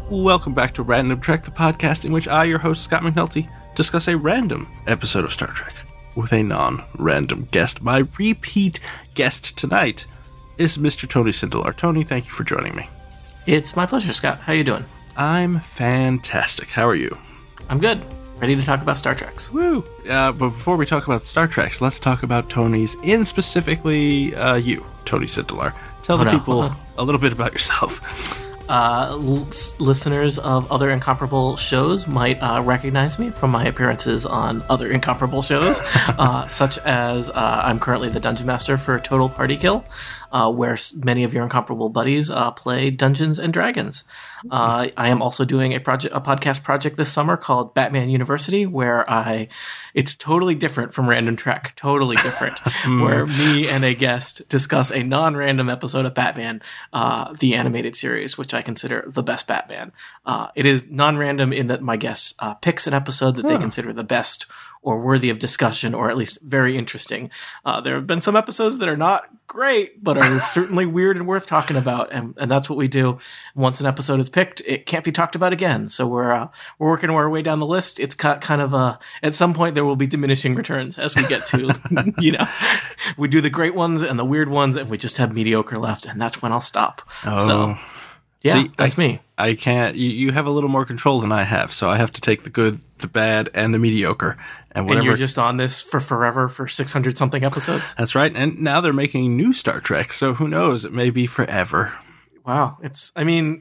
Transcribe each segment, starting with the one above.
Welcome back to Random Trek, the podcast in which I, your host, Scott McNulty, discuss a random episode of Star Trek with a non-random guest. My repeat guest tonight is Mr. Tony Sindelar. Tony, thank you for joining me. It's my pleasure, Scott. How you doing? I'm fantastic. How are you? I'm good. Ready to talk about Star Treks. Woo! But before we talk about Star Treks, let's talk about Tony's, in specifically you, Tony Sindelar. Tell the people a little bit about yourself. Listeners of other incomparable shows might recognize me from my appearances on other incomparable shows, such as I'm currently the Dungeon Master for Total Party Kill, where many of your incomparable buddies play Dungeons and Dragons. I am also doing a podcast project this summer called Batman University, where it's totally different from Random Trek, totally different, where me and a guest discuss a non-random episode of Batman, the animated series, which I consider the best Batman. It is non-random in that my guest picks an episode that they consider the best or worthy of discussion, or at least very interesting. There have been some episodes that are not great, but are certainly weird and worth talking about, and that's what we do. Once an episode is picked, it can't be talked about again. So we're working our way down the list. It's kind of at some point there will be diminishing returns as we get to, we do the great ones and the weird ones, and we just have mediocre left, and that's when I'll stop. Oh. So yeah, see, that's me. I can't. You have a little more control than I have, so I have to take the good, the bad, and the mediocre, and whatever. And you're just on this for forever for 600 something episodes. That's right. And now they're making new Star Trek, so who knows? It may be forever. Wow. It's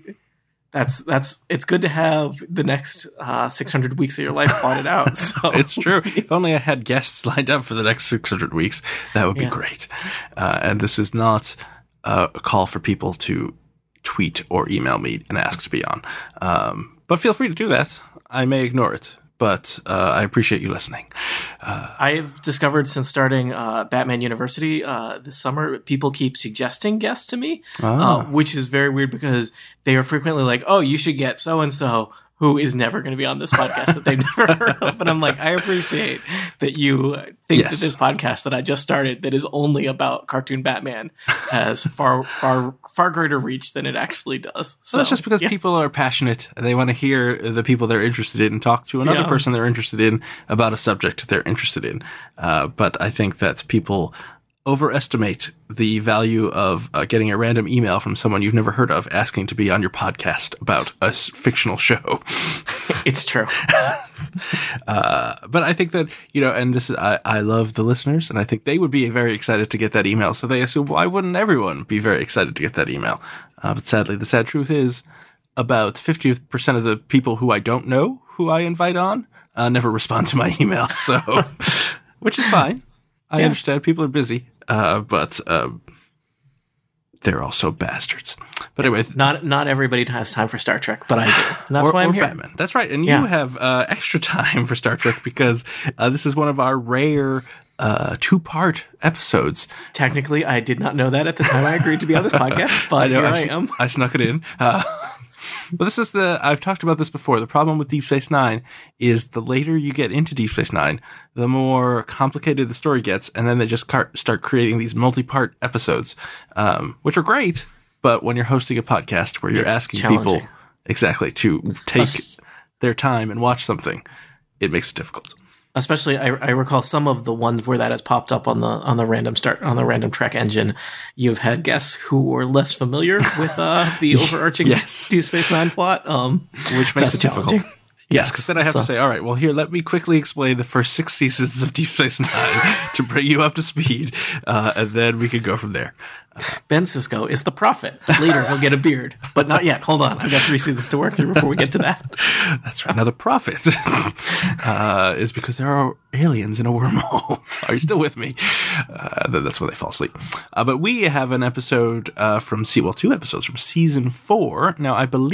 good to have the next 600 weeks of your life plotted out. So. It's true. If only I had guests lined up for the next 600 weeks, that would be great. And this is not a call for people to tweet or email me and ask to be on. But feel free to do that. I may ignore it, but I appreciate you listening. I've discovered since starting Batman University this summer, people keep suggesting guests to me, which is very weird because they are frequently like, oh, you should get so-and-so, who is never going to be on this podcast that they've never heard of. And I'm like, I appreciate that you think that this podcast that I just started that is only about cartoon Batman has far greater reach than it actually does. So that's just because people are passionate. They want to hear the people they're interested in and talk to another person they're interested in about a subject they're interested in. But I think that people overestimate the value of getting a random email from someone you've never heard of asking to be on your podcast about a fictional show. It's true. But I think that, and this is, I love the listeners, and I think they would be very excited to get that email. So they assume, why wouldn't everyone be very excited to get that email? But sadly, the sad truth is about 50% of the people who I don't know who I invite on never respond to my email. So, which is fine. I understand people are busy. But they're also bastards. But anyway, not everybody has time for Star Trek, but I do, and that's why I'm here. Batman. That's right, and you have extra time for Star Trek because this is one of our rare 2-part episodes. Technically, I did not know that at the time I agreed to be on this podcast, but here I am. I snuck it in. But this is I've talked about this before. The problem with Deep Space Nine is the later you get into Deep Space Nine, the more complicated the story gets, and then they just start creating these multi-part episodes, which are great, but when you're hosting a podcast where you're asking people to take their time and watch something, it makes it difficult. Especially, I recall some of the ones where that has popped up on the Random Trek engine. You've had guests who were less familiar with the overarching Deep Space Nine plot, which makes it difficult. Yes, because then I have to say, all right, well, here, let me quickly explain the first 6 seasons of Deep Space Nine to bring you up to speed, and then we can go from there. Ben Sisko is the prophet. Later, he'll get a beard, but not yet. Hold on. I've got 3 seasons to work through before we get to that. That's right. Now, the prophet is because there are aliens in a wormhole. Are you still with me? That's when they fall asleep. But we have an episode from 2 episodes from season 4. Now,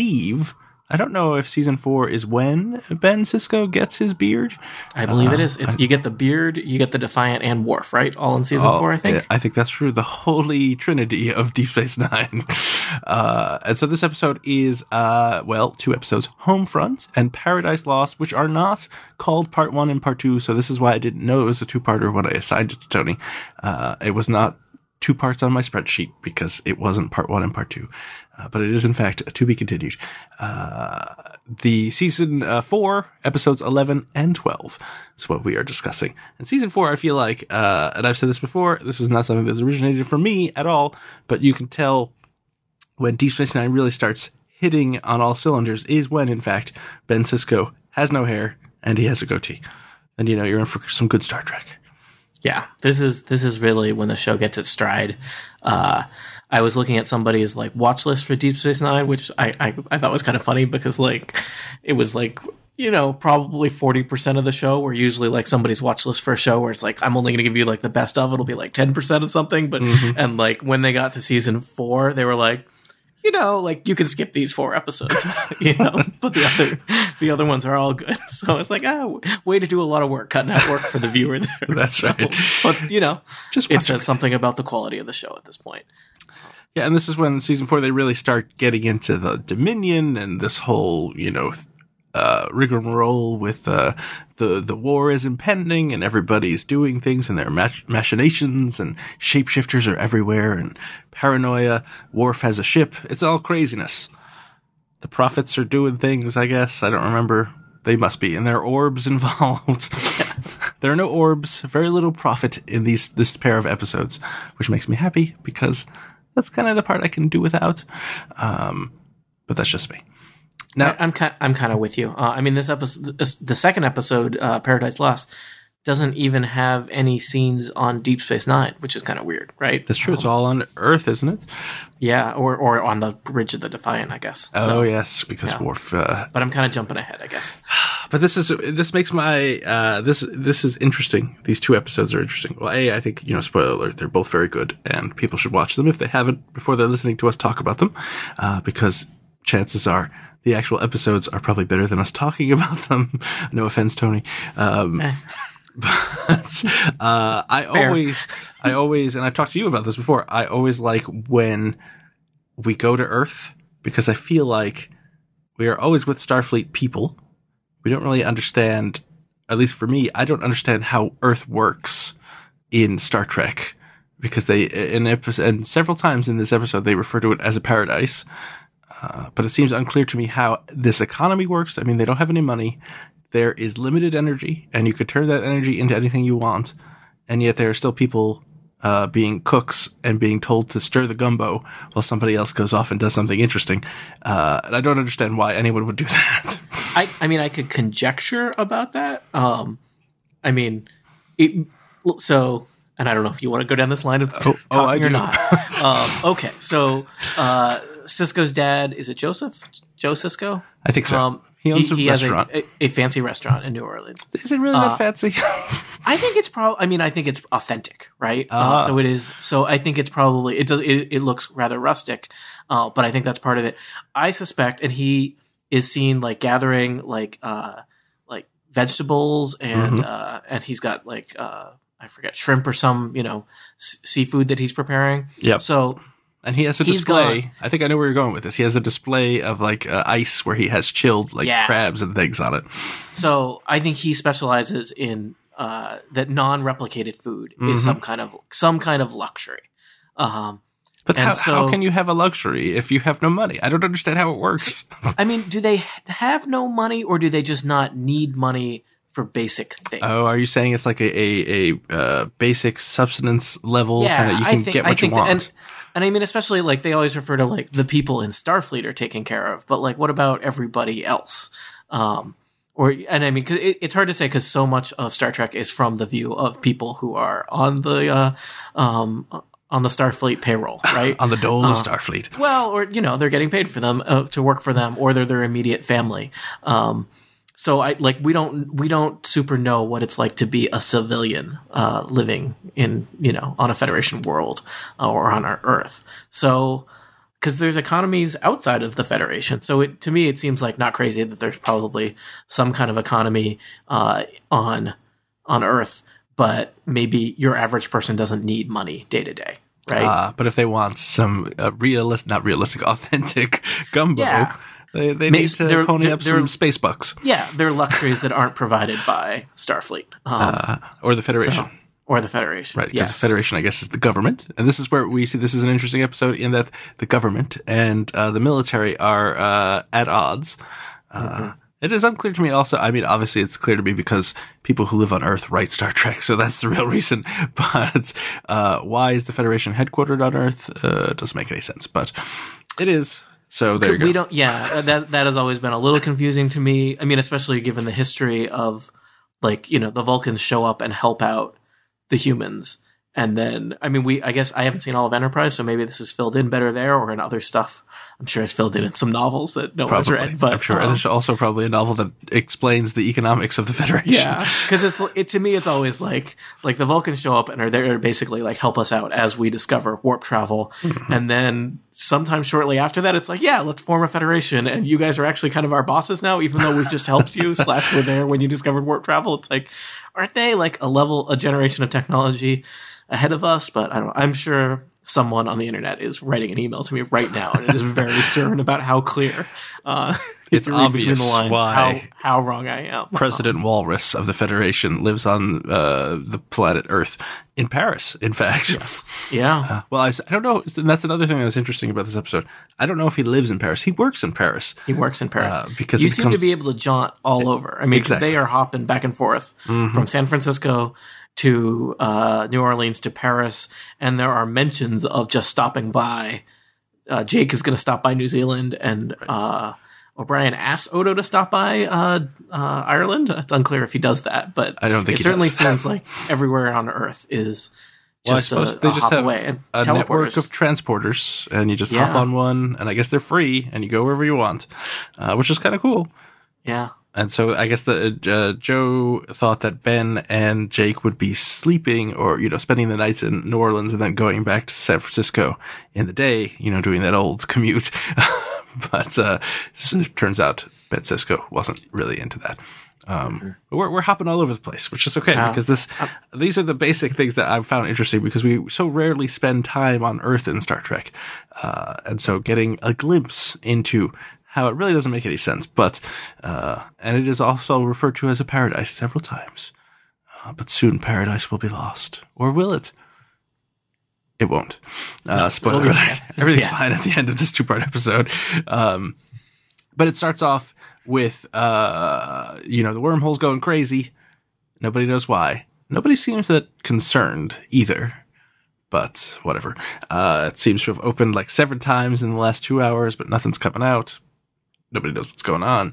I don't know if season 4 is when Ben Sisko gets his beard. I believe it is. You get the beard, you get the Defiant, and Worf, right? All in season 4, I think. I think that's true. The holy trinity of Deep Space Nine. And so this episode is, 2 episodes, Homefront and Paradise Lost, which are not called Part 1 and Part 2. So this is why I didn't know it was a 2-parter when I assigned it to Tony. It was not 2 parts on my spreadsheet because it wasn't part 1 and part 2. But it is, in fact, to be continued. The season 4, episodes 11 and 12 is what we are discussing. And season 4, I feel like, and I've said this before, this is not something that's originated from me at all, but you can tell when Deep Space Nine really starts hitting on all cylinders is when, in fact, Ben Sisko has no hair and he has a goatee. And, you're in for some good Star Trek. Yeah, this is really when the show gets its stride. I was looking at somebody's watch list for Deep Space Nine, which I thought was kind of funny because it was probably 40% of the show, where usually somebody's watch list for a show where it's I'm only going to give you the best of, it'll be 10% of something. But and when they got to season 4, they were you can skip these 4 episodes, but the other ones are all good. So it's way to do a lot of work, cutting out work for the viewer there. That's right. But, it says something about the quality of the show at this point. Yeah, and this is when season 4, they really start getting into the Dominion and this whole, rigmarole with the war is impending and everybody's doing things and their machinations and shapeshifters are everywhere and paranoia. Worf has a ship. It's all craziness. The prophets are doing things, I guess. I don't remember. They must be. And there are orbs involved. There are no orbs. Very little profit in this pair of episodes, which makes me happy because that's kind of the part I can do without. But that's just me. Now, I'm kind of with you. This episode, the second episode, Paradise Lost, doesn't even have any scenes on Deep Space Nine, which is kind of weird, right? That's true. It's all on Earth, isn't it? Yeah, or on the bridge of the Defiant, I guess. Oh, yes, because Worf. But I'm kind of jumping ahead, I guess. But this makes my this is interesting. These 2 episodes are interesting. Well, I think spoiler alert, they're both very good, and people should watch them if they haven't before they're listening to us talk about them, because chances are the actual episodes are probably better than us talking about them. No offense, Tony. But I always, and I've talked to you about this before, I always like when we go to Earth, because I feel like we are always with Starfleet people. We don't really understand, at least for me, I don't understand how Earth works in Star Trek, because and several times in this episode, they refer to it as a paradise. But it seems unclear to me how this economy works. They don't have any money. There is limited energy, and you could turn that energy into anything you want. And yet there are still people being cooks and being told to stir the gumbo while somebody else goes off and does something interesting. And I don't understand why anyone would do that. I could conjecture about that. And I don't know if you want to go down this line of talking or not. Okay, so Sisko's dad, is it Joseph? Joe Sisko? I think so. He owns a restaurant. Has a fancy restaurant in New Orleans. Is it really that fancy? I think it's I think it's authentic, right? So it is. So I think it's probably it looks rather rustic, but I think that's part of it. I suspect, and he is seen gathering vegetables and he's got I forget, shrimp or some seafood that he's preparing. Yeah. So. And he has a display. I think I know where you're going with this. He has a display of ice where he has chilled crabs and things on it. So I think he specializes in that non-replicated food is some kind of luxury. But how can you have a luxury if you have no money? I don't understand how it works. Do they have no money, or do they just not need money for basic things? Oh, are you saying it's like a basic subsistence level? Yeah, kind of, you can get what you want. And especially they always refer to the people in Starfleet are taken care of, but what about everybody else? It's hard to say because so much of Star Trek is from the view of people who are on the Starfleet payroll, right? On the dole of Starfleet. Well, or they're getting paid for them to work for them, or they're their immediate family. So we don't super know what it's like to be a civilian living in on a Federation world or on our Earth. So because there's economies outside of the Federation, so to me it seems not crazy that there's probably some kind of economy on Earth, but maybe your average person doesn't need money day to day. Right. But if they want some authentic gumbo. Yeah. They need to pony up some space bucks. Yeah, they're luxuries that aren't provided by Starfleet. Or the Federation. Or the Federation. Right, because yes. the Federation, I guess, is the government. And this is where we see this is an interesting episode in that the government and the military are at odds. It is unclear to me also. I mean, obviously it's clear to me because people who live on Earth write Star Trek, so that's the real reason. But why is the Federation headquartered on Earth? It doesn't make any sense, but it is. So there you go. We don't. Yeah, that has always been a little confusing to me. I mean, especially given the history of, like, you know, the Vulcans show up and help out the humans. And then, I mean, I guess I haven't seen all of Enterprise, so maybe this is filled in better there or in other stuff. I'm sure it's filled in some novels that no one's read. But I'm sure there's also probably a novel that explains the economics of the Federation. Yeah, because to me, it's always like the Vulcans show up and are there to basically like help us out as we discover warp travel. Mm-hmm. And then sometime shortly after that, it's like, yeah, let's form a Federation. And you guys are actually kind of our bosses now, even though we've just helped you / we're there when you discovered warp travel. It's like, aren't they like a generation of technology ahead of us? But I don't know. I'm sure someone on the internet is writing an email to me right now, and it is very stern about how clear. It's obvious the lines, why how wrong I am. President Walrus of the Federation lives on the planet Earth in Paris. In fact, yes, yeah. Well, I don't know. And that's another thing that was interesting about this episode. I don't know if he lives in Paris. He works in Paris. He works in Paris because you seem to be able to jaunt all over. I mean, because they are hopping back and forth from San Francisco to New Orleans to Paris, and there are mentions of just stopping by. Jake is going to stop by New Zealand, and O'Brien asks Odo to stop by Ireland. It's unclear if he does that, but I don't think it certainly seems like everywhere on Earth is just I suppose they just have away. A network of transporters, and you just hop on one, and I guess they're free, and you go wherever you want, which is kind of cool. Yeah. And so I guess Joe thought that Ben and Jake would be sleeping or, you know, spending the nights in New Orleans and then going back to San Francisco in the day, you know, doing that old commute. But it turns out Ben Sisko wasn't really into that. But we're hopping all over the place, which is okay because these are the basic things that I've found interesting because we so rarely spend time on Earth in Star Trek. And so getting a glimpse into how it really doesn't make any sense, but and it is also referred to as a paradise several times. But soon paradise will be lost. Or will it? It won't. Spoiler alert. Everything's fine at the end of this 2-part episode. But it starts off with, you know, the wormhole's going crazy. Nobody knows why. Nobody seems that concerned either. But whatever. It seems to have opened like 7 times in the last 2 hours, but nothing's coming out. Nobody knows what's going on.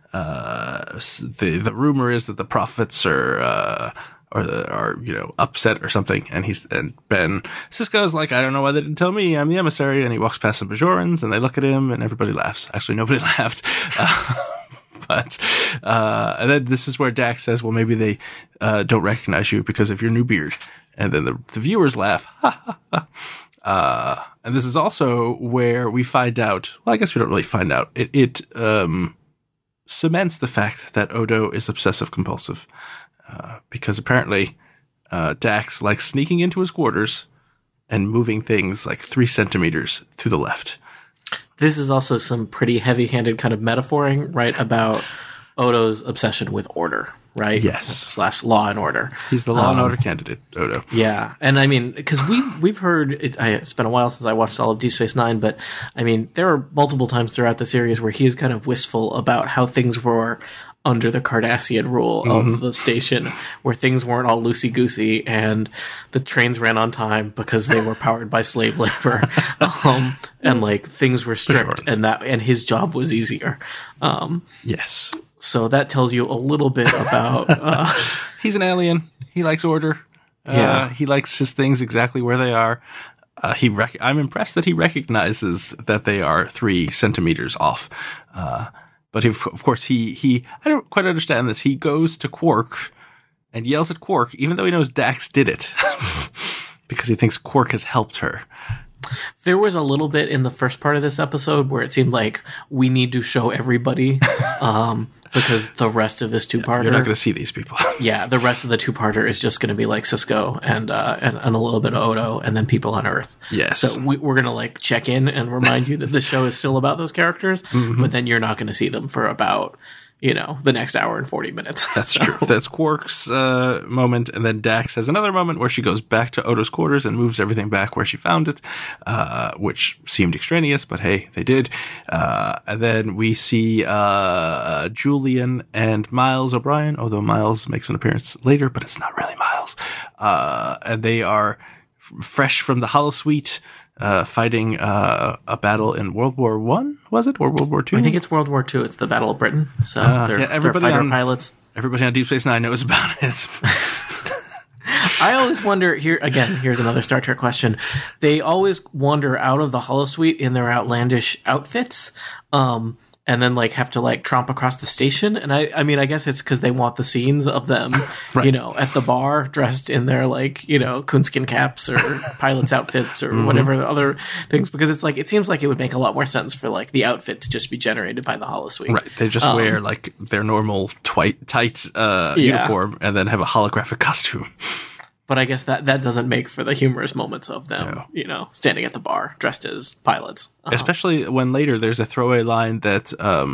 The rumor is that the prophets are you know, upset or something. And Ben Sisko's like, I don't know why they didn't tell me. I'm the emissary. And he walks past some Bajorans and they look at him and everybody laughs. Actually, nobody laughed. And then this is where Dax says, well, maybe they don't recognize you because of your new beard. And then the viewers laugh. And this is also where we find out, well, I guess we don't really find out. It cements the fact that Odo is obsessive compulsive. Because apparently, Dax likes sneaking into his quarters and moving things like 3 centimeters to the left. This is also some pretty heavy-handed kind of metaphoring, right, about Odo's obsession with order, right? Yes. / law and order. He's the law and order candidate, Odo. Yeah. And I mean, because we've heard, it's been a while since I watched all of Deep Space Nine, but I mean, there are multiple times throughout the series where he is kind of wistful about how things were under the Cardassian rule of the station, where things weren't all loosey-goosey and the trains ran on time because they were powered by slave labor, and like things were strict and his job was easier. Yes. So that tells you a little bit about... He's an alien. He likes order. He likes his things exactly where they are. I'm impressed that he recognizes that they are 3 centimeters off. But of course, he I don't quite understand this. He goes to Quark and yells at Quark, even though he knows Dax did it, because he thinks Quark has helped her. There was a little bit in the first part of this episode where it seemed like we need to show everybody, because the rest of this 2-parter... You're not going to see these people. Yeah, the rest of the 2-parter is just going to be like Sisko and a little bit of Odo and then people on Earth. Yes. So we're going to like check in and remind you that the show is still about those characters, but then you're not going to see them for about, the next hour and 40 minutes. That's true. That's Quark's moment, and then Dax has another moment where she goes back to Odo's quarters and moves everything back where she found it, which seemed extraneous, but hey, they did. And then we see Julian and Miles O'Brien, although Miles makes an appearance later, but it's not really Miles. And they are fresh from the holosuite, fighting a battle in World War I, was it? Or World War II? I think it's World War II. It's the Battle of Britain. So they're fighter pilots. Everybody on Deep Space Nine knows about it. I always wonder, here's another Star Trek question. They always wander out of the holosuite in their outlandish outfits, and then have to tromp across the station. And I mean, I guess it's because they want the scenes of them, right. At the bar dressed in their coonskin caps or pilot's outfits or whatever other things, because it's it seems like it would make a lot more sense for the outfit to just be generated by the holosuite. Right. They just wear their normal tight uniform and then have a holographic costume. But I guess that doesn't make for the humorous moments of them, standing at the bar dressed as pilots. Especially when later there's a throwaway line that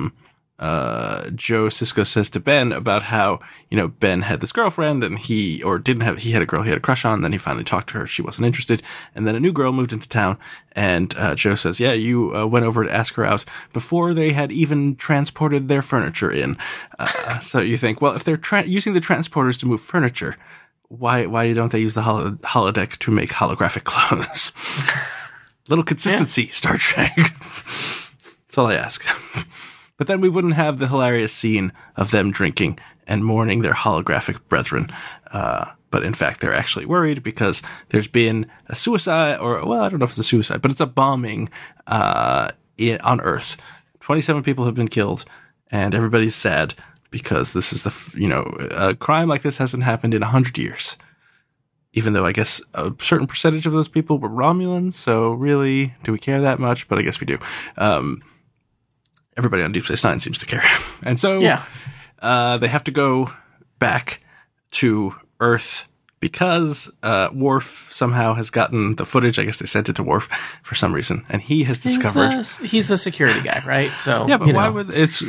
Joe Sisko says to Ben about how, Ben had this girlfriend and he had a girl he had a crush on. Then he finally talked to her. She wasn't interested. And then a new girl moved into town. And Joe says, yeah, you went over to ask her out before they had even transported their furniture in. So you think, well, if they're using the transporters to move furniture, why don't they use the holodeck to make holographic clothes? Little consistency, yeah. Star Trek. That's all I ask. But then we wouldn't have the hilarious scene of them drinking and mourning their holographic brethren. But in fact, they're actually worried because there's been a suicide, I don't know if it's a suicide, but it's a bombing on Earth. 27 people have been killed, and everybody's sad. Because this is a crime like this hasn't happened in 100 years. Even though I guess a certain percentage of those people were Romulans, so really, do we care that much? But I guess we do. Everybody on Deep Space Nine seems to care. And so they have to go back to Earth because Worf somehow has gotten the footage. I guess they sent it to Worf for some reason, and he has discovered he's the security guy, right? So yeah, but why would it's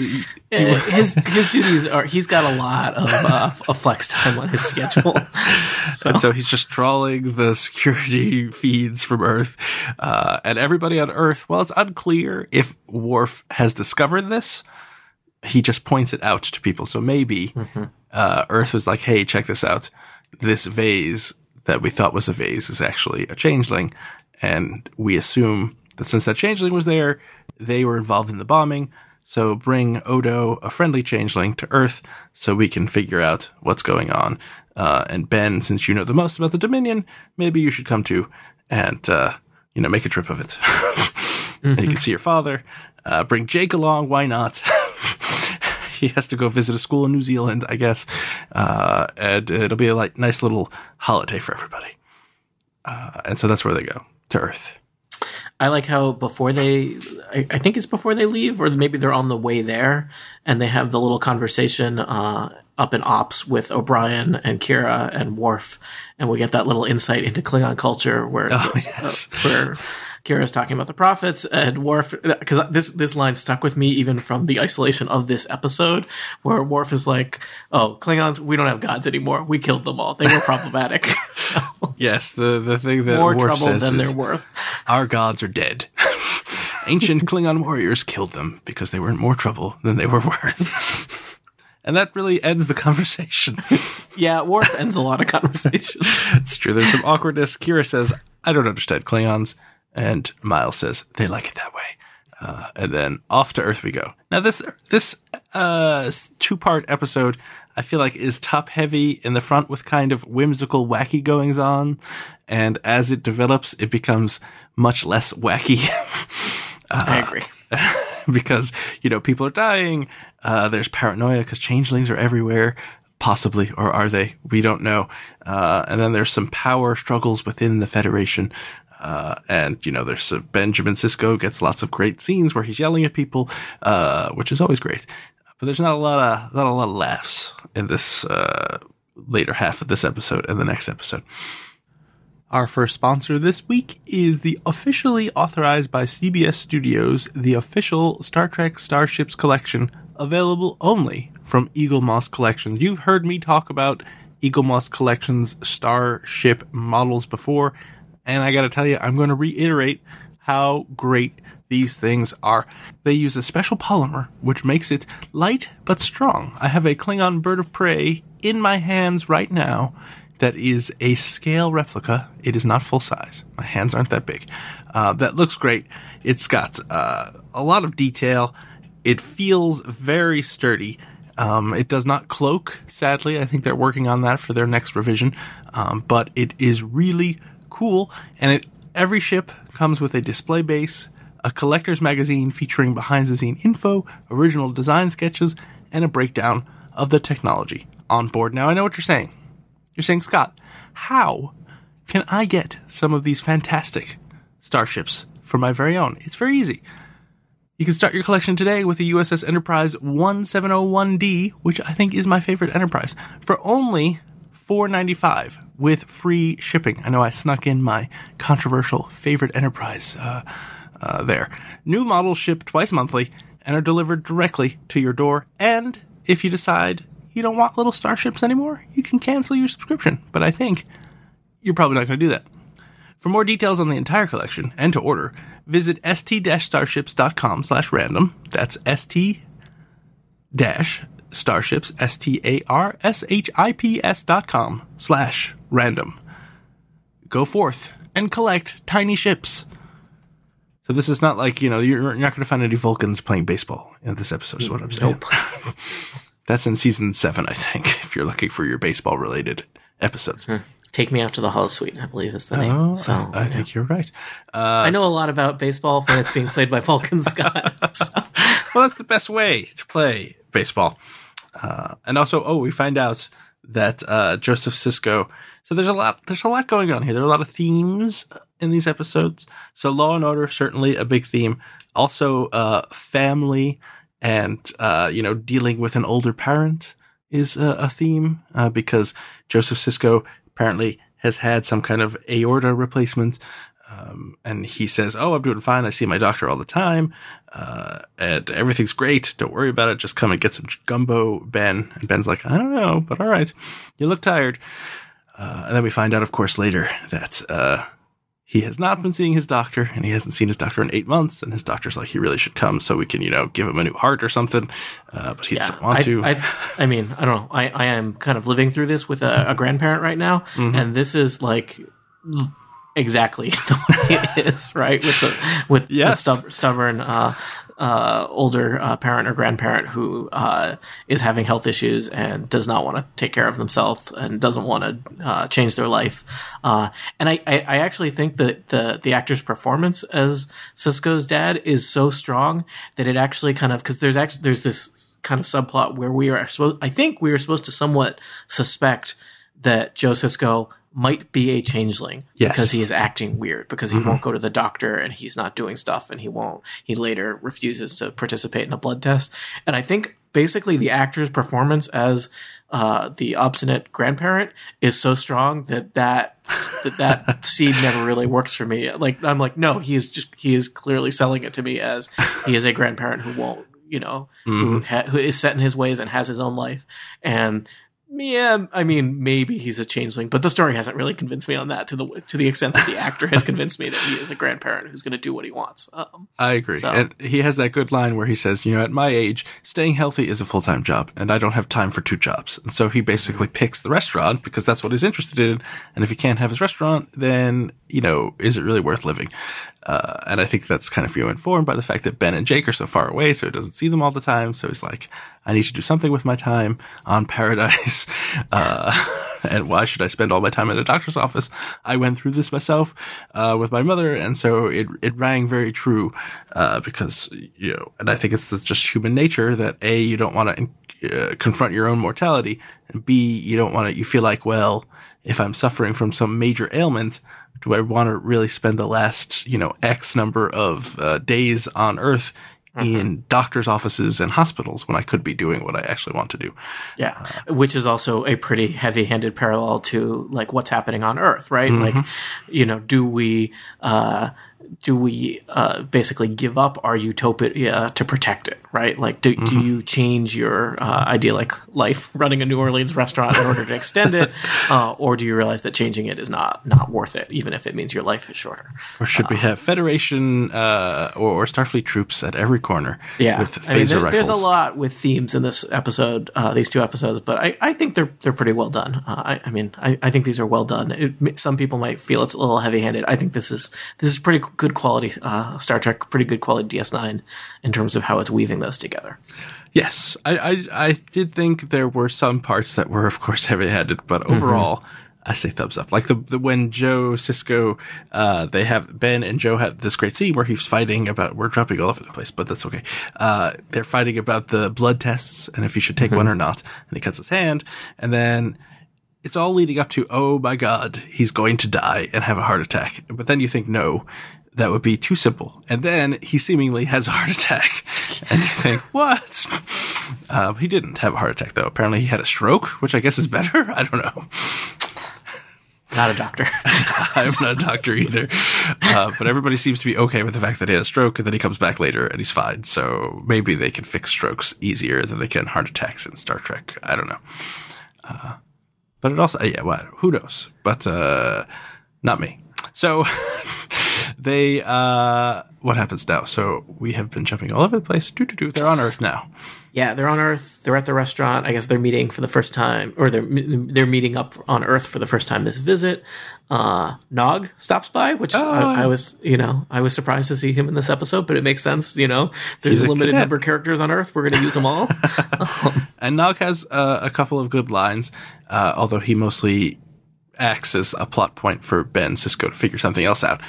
his duties are? He's got a lot of flex time on his schedule, and so he's just trawling the security feeds from Earth, and everybody on Earth. Well, it's unclear if Worf has discovered this. He just points it out to people, so maybe Earth was like, "Hey, check this out. This vase that we thought was a vase is actually a changeling." And we assume that since that changeling was there, they were involved in the bombing. So bring Odo, a friendly changeling, to Earth so we can figure out what's going on. And Ben, since you know the most about the Dominion, maybe you should come too and, make a trip of it. And you can see your father. Bring Jake along. Why not? He has to go visit a school in New Zealand, I guess. And it'll be a nice little holiday for everybody. And so that's where they go, to Earth. I like how I think it's before they leave, or maybe they're on the way there, and they have the little conversation up in Ops with O'Brien and Kira and Worf, and we get that little insight into Klingon culture where Kira's talking about the prophets, and Worf, because this line stuck with me even from the isolation of this episode, where Worf is like, "Oh, Klingons, we don't have gods anymore. We killed them all. They were problematic." So, yes, the thing that more Worf trouble says than is, they're worth. "Our gods are dead. Ancient Klingon warriors killed them because they were in more trouble than they were worth." And that really ends the conversation. Yeah, Worf ends a lot of conversations. It's true. There's some awkwardness. Kira says, "I don't understand Klingons." And Miles says, "They like it that way." And then off to Earth we go. Now, this two-part episode, I feel like, is top-heavy in the front with kind of whimsical, wacky goings-on. And as it develops, it becomes much less wacky. I agree. Because, people are dying. There's paranoia because changelings are everywhere. Possibly, or are they? We don't know. And then there's some power struggles within the Federation. And there's Benjamin Sisko gets lots of great scenes where he's yelling at people, which is always great. But there's not a lot of laughs in this later half of this episode and the next episode. Our first sponsor this week is the officially authorized by CBS Studios, the official Star Trek Starships collection, available only from Eaglemoss Collections. You've heard me talk about Eaglemoss Collections Starship models before, and I gotta tell you, I'm going to reiterate how great these things are. They use a special polymer, which makes it light but strong. I have a Klingon bird of prey in my hands right now that is a scale replica. It is not full size. My hands aren't that big. That looks great. It's got a lot of detail. It feels very sturdy. It does not cloak, sadly. I think they're working on that for their next revision. But it is really cool. And every ship comes with a display base, a collector's magazine featuring behind-the-scene info, original design sketches, and a breakdown of the technology on board. Now, I know what you're saying. You're saying, Scott, how can I get some of these fantastic starships for my very own? It's very easy. You can start your collection today with the USS Enterprise 1701D, which I think is my favorite Enterprise, for only $4.95 with free shipping. I know I snuck in my controversial favorite Enterprise there. New models ship twice monthly and are delivered directly to your door. And if you decide you don't want little starships anymore, you can cancel your subscription. But I think you're probably not going to do that. For more details on the entire collection and to order, visit st-starships.com/random. That's st-starships, starships.com/random. Go forth and collect tiny ships. So this is not like, you're not going to find any Vulcans playing baseball in this episode, is what I'm saying. Nope. That's in season 7, I think, if you're looking for your baseball-related episodes. Take Me Out to the Holosuite, I believe is the name. Oh, So I think you're right. I know a lot about baseball when it's being played by Vulcan Scott. So. Well, that's the best way to play baseball. And also, we find out that Joseph Sisko. So there's a lot going on here. There are a lot of themes in these episodes. So Law and Order, certainly a big theme. Also, family and dealing with an older parent is a theme because Joseph Sisko apparently has had some kind of aorta replacement. And he says, I'm doing fine. I see my doctor all the time. And everything's great. Don't worry about it. Just come and get some gumbo, Ben. And Ben's like, I don't know, but all right. You look tired. And then we find out, of course, later that he has not been seeing his doctor, and he hasn't seen his doctor in 8 months. And his doctor's like, he really should come so we can, give him a new heart or something. But he doesn't want to. I mean, I don't know. I am kind of living through this with a grandparent right now. Mm-hmm. And this is like exactly the way it is, right? With the stubborn older parent or grandparent who is having health issues and does not want to take care of themselves and doesn't want to change their life. And I actually think that the actor's performance as Sisko's dad is so strong that it actually kind of, because there's this kind of subplot where we are supposed to somewhat suspect that Joe Sisko might be a changeling because he is acting weird, because he won't go to the doctor and he's not doing stuff, and he later refuses to participate in a blood test. And I think basically the actor's performance as the obstinate grandparent is so strong that seed never really works for me. Like, I'm like, no, he is clearly selling it to me as he is a grandparent who won't, who is set in his ways and has his own life. And yeah, I mean, maybe he's a changeling, but the story hasn't really convinced me on that to the extent that the actor has convinced me that he is a grandparent who's going to do what he wants. I agree. So. And he has that good line where he says, at my age, staying healthy is a full-time job, and I don't have time for 2 jobs. And so he basically picks the restaurant because that's what he's interested in. And if he can't have his restaurant, then, is it really worth living? And I think that's kind of informed by the fact that Ben and Jake are so far away, so he doesn't see them all the time. So he's like, I need to do something with my time on Paradise. And why should I spend all my time in a doctor's office? I went through this myself, with my mother. And so it rang very true, because, and I think it's just human nature that A, you don't want to confront your own mortality, and B, you feel like, well, if I'm suffering from some major ailment, do I want to really spend the last, X number of days on Earth, in doctors' offices and hospitals when I could be doing what I actually want to do. Yeah, which is also a pretty heavy-handed parallel to like what's happening on Earth, right? Like, do we basically give up our utopia to protect it, right? Like, do you change your idyllic life running a New Orleans restaurant in order to extend it, or do you realize that changing it is not worth it, even if it means your life is shorter? Or should we have Federation or Starfleet troops at every corner with phaser rifles? There's a lot with themes in this episode, these two episodes, but I think they're pretty well done. I think these are well done. Some people might feel it's a little heavy-handed. I think this is pretty good quality Star Trek, pretty good quality DS9 in terms of how it's weaving those together. Yes, I did think there were some parts that were, of course, heavy-handed, but overall, I say thumbs up. Like the when Joe, Sisko, they have Ben and Joe have this great scene where he's fighting about. We're jumping all over the place, but that's okay. They're fighting about the blood tests and if he should take one or not, and he cuts his hand, and then it's all leading up to, oh my God, he's going to die and have a heart attack. But then you think, no, that would be too simple. And then he seemingly has a heart attack. And you think, what? He didn't have a heart attack, though. Apparently he had a stroke, which I guess is better. I don't know. Not a doctor. I'm not a doctor either. But everybody seems to be okay with the fact that he had a stroke, and then he comes back later and he's fine. So maybe they can fix strokes easier than they can heart attacks in Star Trek. I don't know. But it also, who knows? But not me. So they, what happens now? So we have been jumping all over the place. They're on Earth now. Yeah, they're on Earth. They're at the restaurant. I guess they're meeting for the first time, or they're meeting up on Earth for the first time this visit. Nog stops by, which I was surprised to see him in this episode, but it makes sense. There's a limited number of characters on Earth. We're going to use them all. And Nog has a couple of good lines, although he mostly acts as a plot point for Ben Sisko to figure something else out.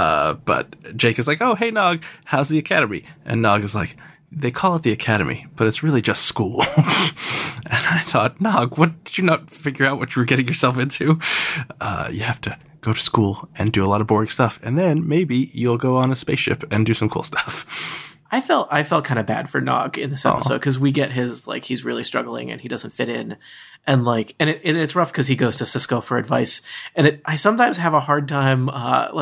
But Jake is like, oh, hey, Nog, how's the Academy? And Nog is like, they call it the Academy, but it's really just school. And I thought, Nog, what did you not figure out what you were getting yourself into? You have to go to school and do a lot of boring stuff, and then maybe you'll go on a spaceship and do some cool stuff. I felt kind of bad for Nog in this episode because we get his, like, he's really struggling and he doesn't fit in. And it's rough because he goes to Sisko for advice. And I sometimes have a hard time,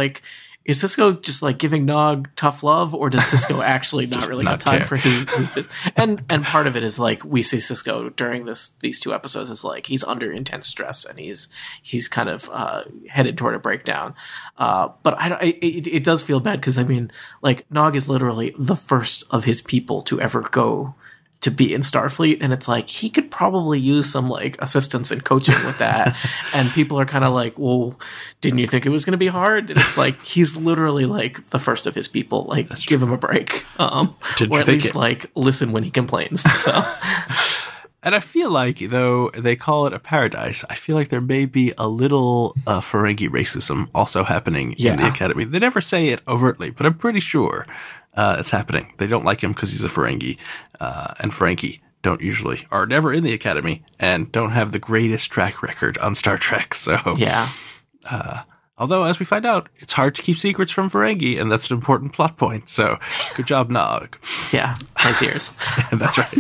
is Sisko just like giving Nog tough love, or does Sisko actually not really have time for his business? And part of it is like we see Sisko during these two episodes is like he's under intense stress and he's kind of headed toward a breakdown. But it does feel bad because Nog is literally the first of his people to ever go to be in Starfleet, and it's like he could probably use some like assistance and coaching with that. And people are kind of like, well, didn't you think it was going to be hard? And it's like he's literally like the first of his people. Like, give him a break, or at least like listen when he complains. So. And I feel like, though they call it a paradise, I feel like there may be a little Ferengi racism also happening in the Academy. They never say it overtly, but I'm pretty sure it's happening. They don't like him because he's a Ferengi, and Ferengi are never in the Academy and don't have the greatest track record on Star Trek. So yeah. Although, as we find out, it's hard to keep secrets from Ferengi, and that's an important plot point. So, good job, Nog. Yeah, nice ears. That's right.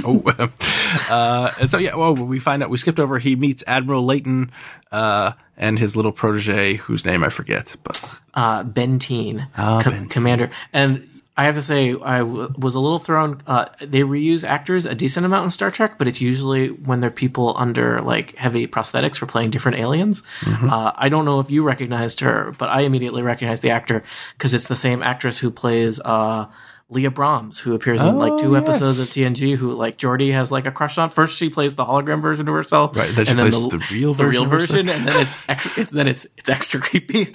And so, we find out, we skipped over, he meets Admiral Layton, and his little protege, whose name I forget, but. Benteen, Commander. And I have to say, I was a little thrown. They reuse actors a decent amount in Star Trek, but it's usually when they're people under like heavy prosthetics for playing different aliens. Mm-hmm. I don't know if you recognized her, but I immediately recognized the actor because it's the same actress who plays Leah Brahms, who appears in like two episodes of TNG, who like Geordi has like a crush on. First, she plays the hologram version of herself, right? Then she plays the real version, and then it's extra creepy.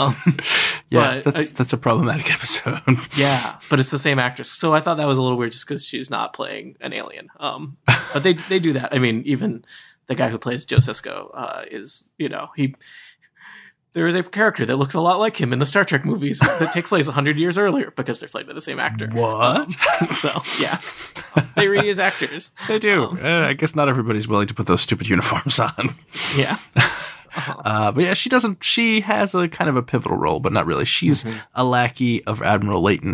Yes, that's a problematic episode. Yeah, but it's the same actress, so I thought that was a little weird, just because she's not playing an alien. But they do that. I mean, even the guy who plays Joe Sisko is, there is a character that looks a lot like him in the Star Trek movies that take place 100 years earlier because they're played by the same actor. What? So, yeah. They reuse actors. They do. I guess not everybody's willing to put those stupid uniforms on. Yeah. But yeah, she has a kind of a pivotal role, but not really. She's a lackey of Admiral Layton,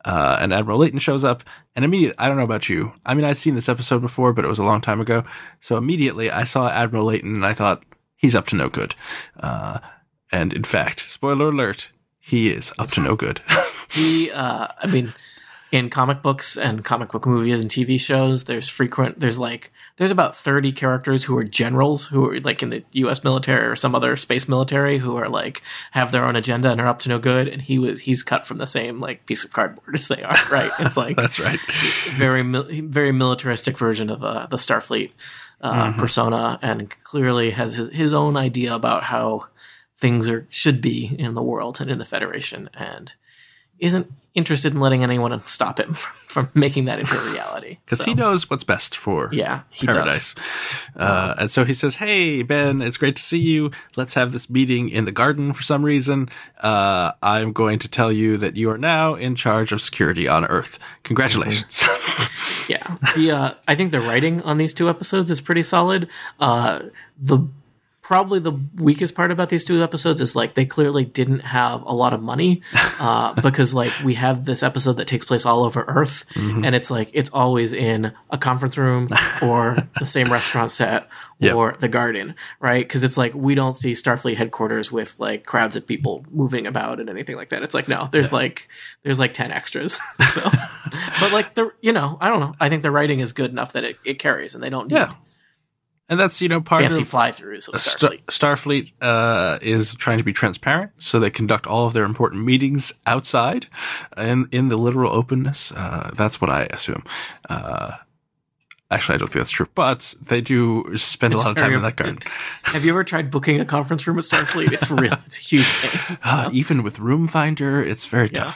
and Admiral Layton shows up, and immediately, I don't know about you. I mean, I'd seen this episode before, but it was a long time ago. So immediately I saw Admiral Layton and I thought, he's up to no good. And in fact, spoiler alert, he is up to no good. I mean, in comic books and comic book movies and TV shows, there's about 30 characters who are generals who are like in the U.S. military or some other space military who are like have their own agenda and are up to no good. And he's cut from the same like piece of cardboard as they are, right? It's like that's right. Very militaristic version of the Starfleet persona, and clearly has his own idea about how things should be in the world and in the Federation, and isn't interested in letting anyone stop him from making that into reality. Because he knows what's best for Paradise. And so he says, hey, Ben, it's great to see you. Let's have this meeting in the garden for some reason. I'm going to tell you that you are now in charge of security on Earth. Congratulations. Yeah. I think the writing on these 2 episodes is pretty solid. Probably the weakest part about these 2 episodes is like they clearly didn't have a lot of money because like we have this episode that takes place all over Earth, and it's like it's always in a conference room or the same restaurant set or the garden, right? Because it's like we don't see Starfleet headquarters with like crowds of people moving about and anything like that. It's like no, there's like 10 extras. So, but like I don't know. I think the writing is good enough that it carries, and they don't need. And that's, part fancy of fly-throughs of Starfleet. Starfleet is trying to be transparent, so they conduct all of their important meetings outside and in the literal openness. That's what I assume. Actually, I don't think that's true, but they do spend a lot of time in that garden. Have you ever tried booking a conference room at Starfleet? It's real. It's a huge thing. So. Even with Room Finder, it's very tough.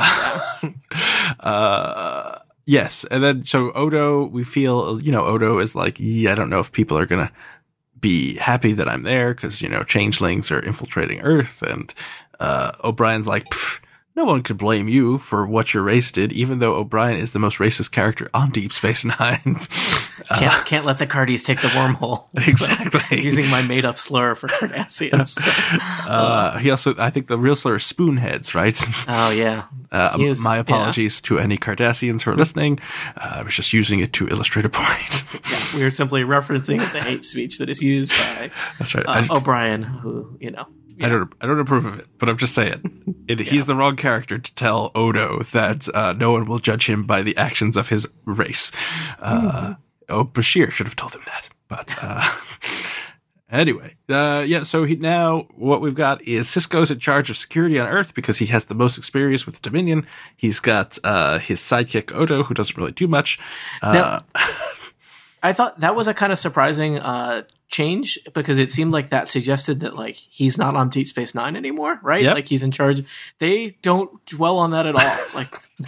Yes, and then so Odo, we feel, Odo is like, I don't know if people are going to be happy that I'm there because, changelings are infiltrating Earth, and O'Brien's like, no one could blame you for what your race did, even though O'Brien is the most racist character on Deep Space Nine. Can't let the Cardis take the wormhole. Exactly. So, using my made-up slur for Cardassians. So. He also, I think the real slur is spoonheads, right? Oh, yeah. My apologies to any Cardassians who are listening. I was just using it to illustrate a point. We are simply referencing the hate speech that is used by that's right. O'Brien, who, I don't approve of it, but I'm just saying he's the wrong character to tell Odo that no one will judge him by the actions of his race. Bashir should have told him that, but anyway, so now what we've got is Sisko's in charge of security on Earth because he has the most experience with Dominion. He's got his sidekick Odo, who doesn't really do much. Now, I thought that was a kind of surprising change because it seemed like that suggested that like he's not on Deep Space Nine anymore, right? Yep. Like he's in charge. They don't dwell on that at all.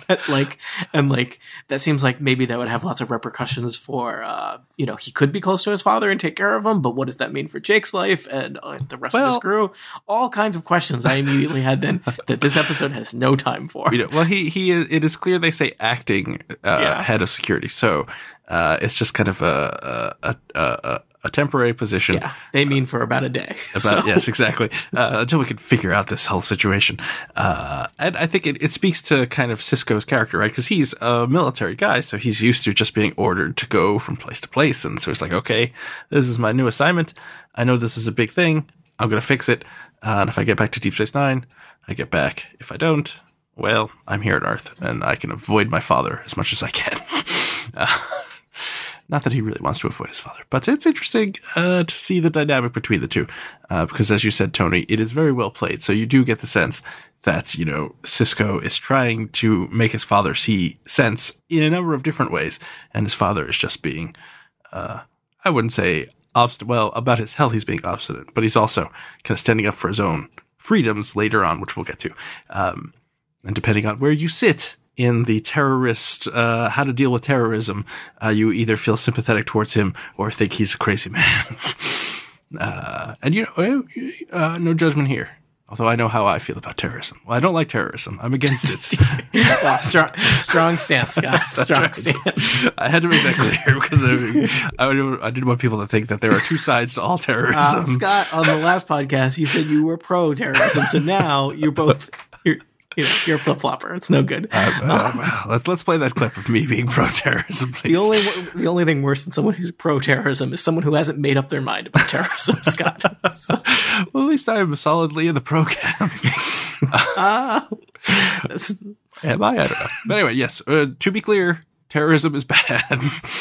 That seems like maybe that would have lots of repercussions for he could be close to his father and take care of him, but what does that mean for Jake's life and the rest of his crew? All kinds of questions I immediately had then that this episode has no time for. It is clear they say acting head of security, so it's just kind of a temporary position. Yeah, they mean for about a day. Yes, exactly. Until we can figure out this whole situation. And I think it speaks to kind of Sisko's character, right? Because he's a military guy, so he's used to just being ordered to go from place to place. And so he's like, okay, this is my new assignment. I know this is a big thing. I'm going to fix it. And if I get back to Deep Space Nine, I get back. If I don't, well, I'm here at Earth, and I can avoid my father as much as I can. Not that he really wants to avoid his father, but it's interesting to see the dynamic between the two. Because as you said, Tony, it is very well played. So you do get the sense that, Sisko is trying to make his father see sense in a number of different ways. And his father is just being, I wouldn't say obstinate. Well, about his health, he's being obstinate, but he's also kind of standing up for his own freedoms later on, which we'll get to. And depending on where you sit in the terrorist, how to deal with terrorism, you either feel sympathetic towards him or think he's a crazy man. And no judgment here. Although I know how I feel about terrorism. Well, I don't like terrorism. I'm against it. Well, strong stance, Scott. Strong stance. I had to make that clear because I didn't want people to think that there are two sides to all terrorism. Scott, on the last podcast, you said you were pro-terrorism, so now you're both... you're a flip-flopper. It's no good. Let's play that clip of me being pro-terrorism, please. The only thing worse than someone who's pro-terrorism is someone who hasn't made up their mind about terrorism, Scott. So. Well, at least I'm solidly in the pro camp. Am I? I don't know. But anyway, yes. To be clear, terrorism is bad.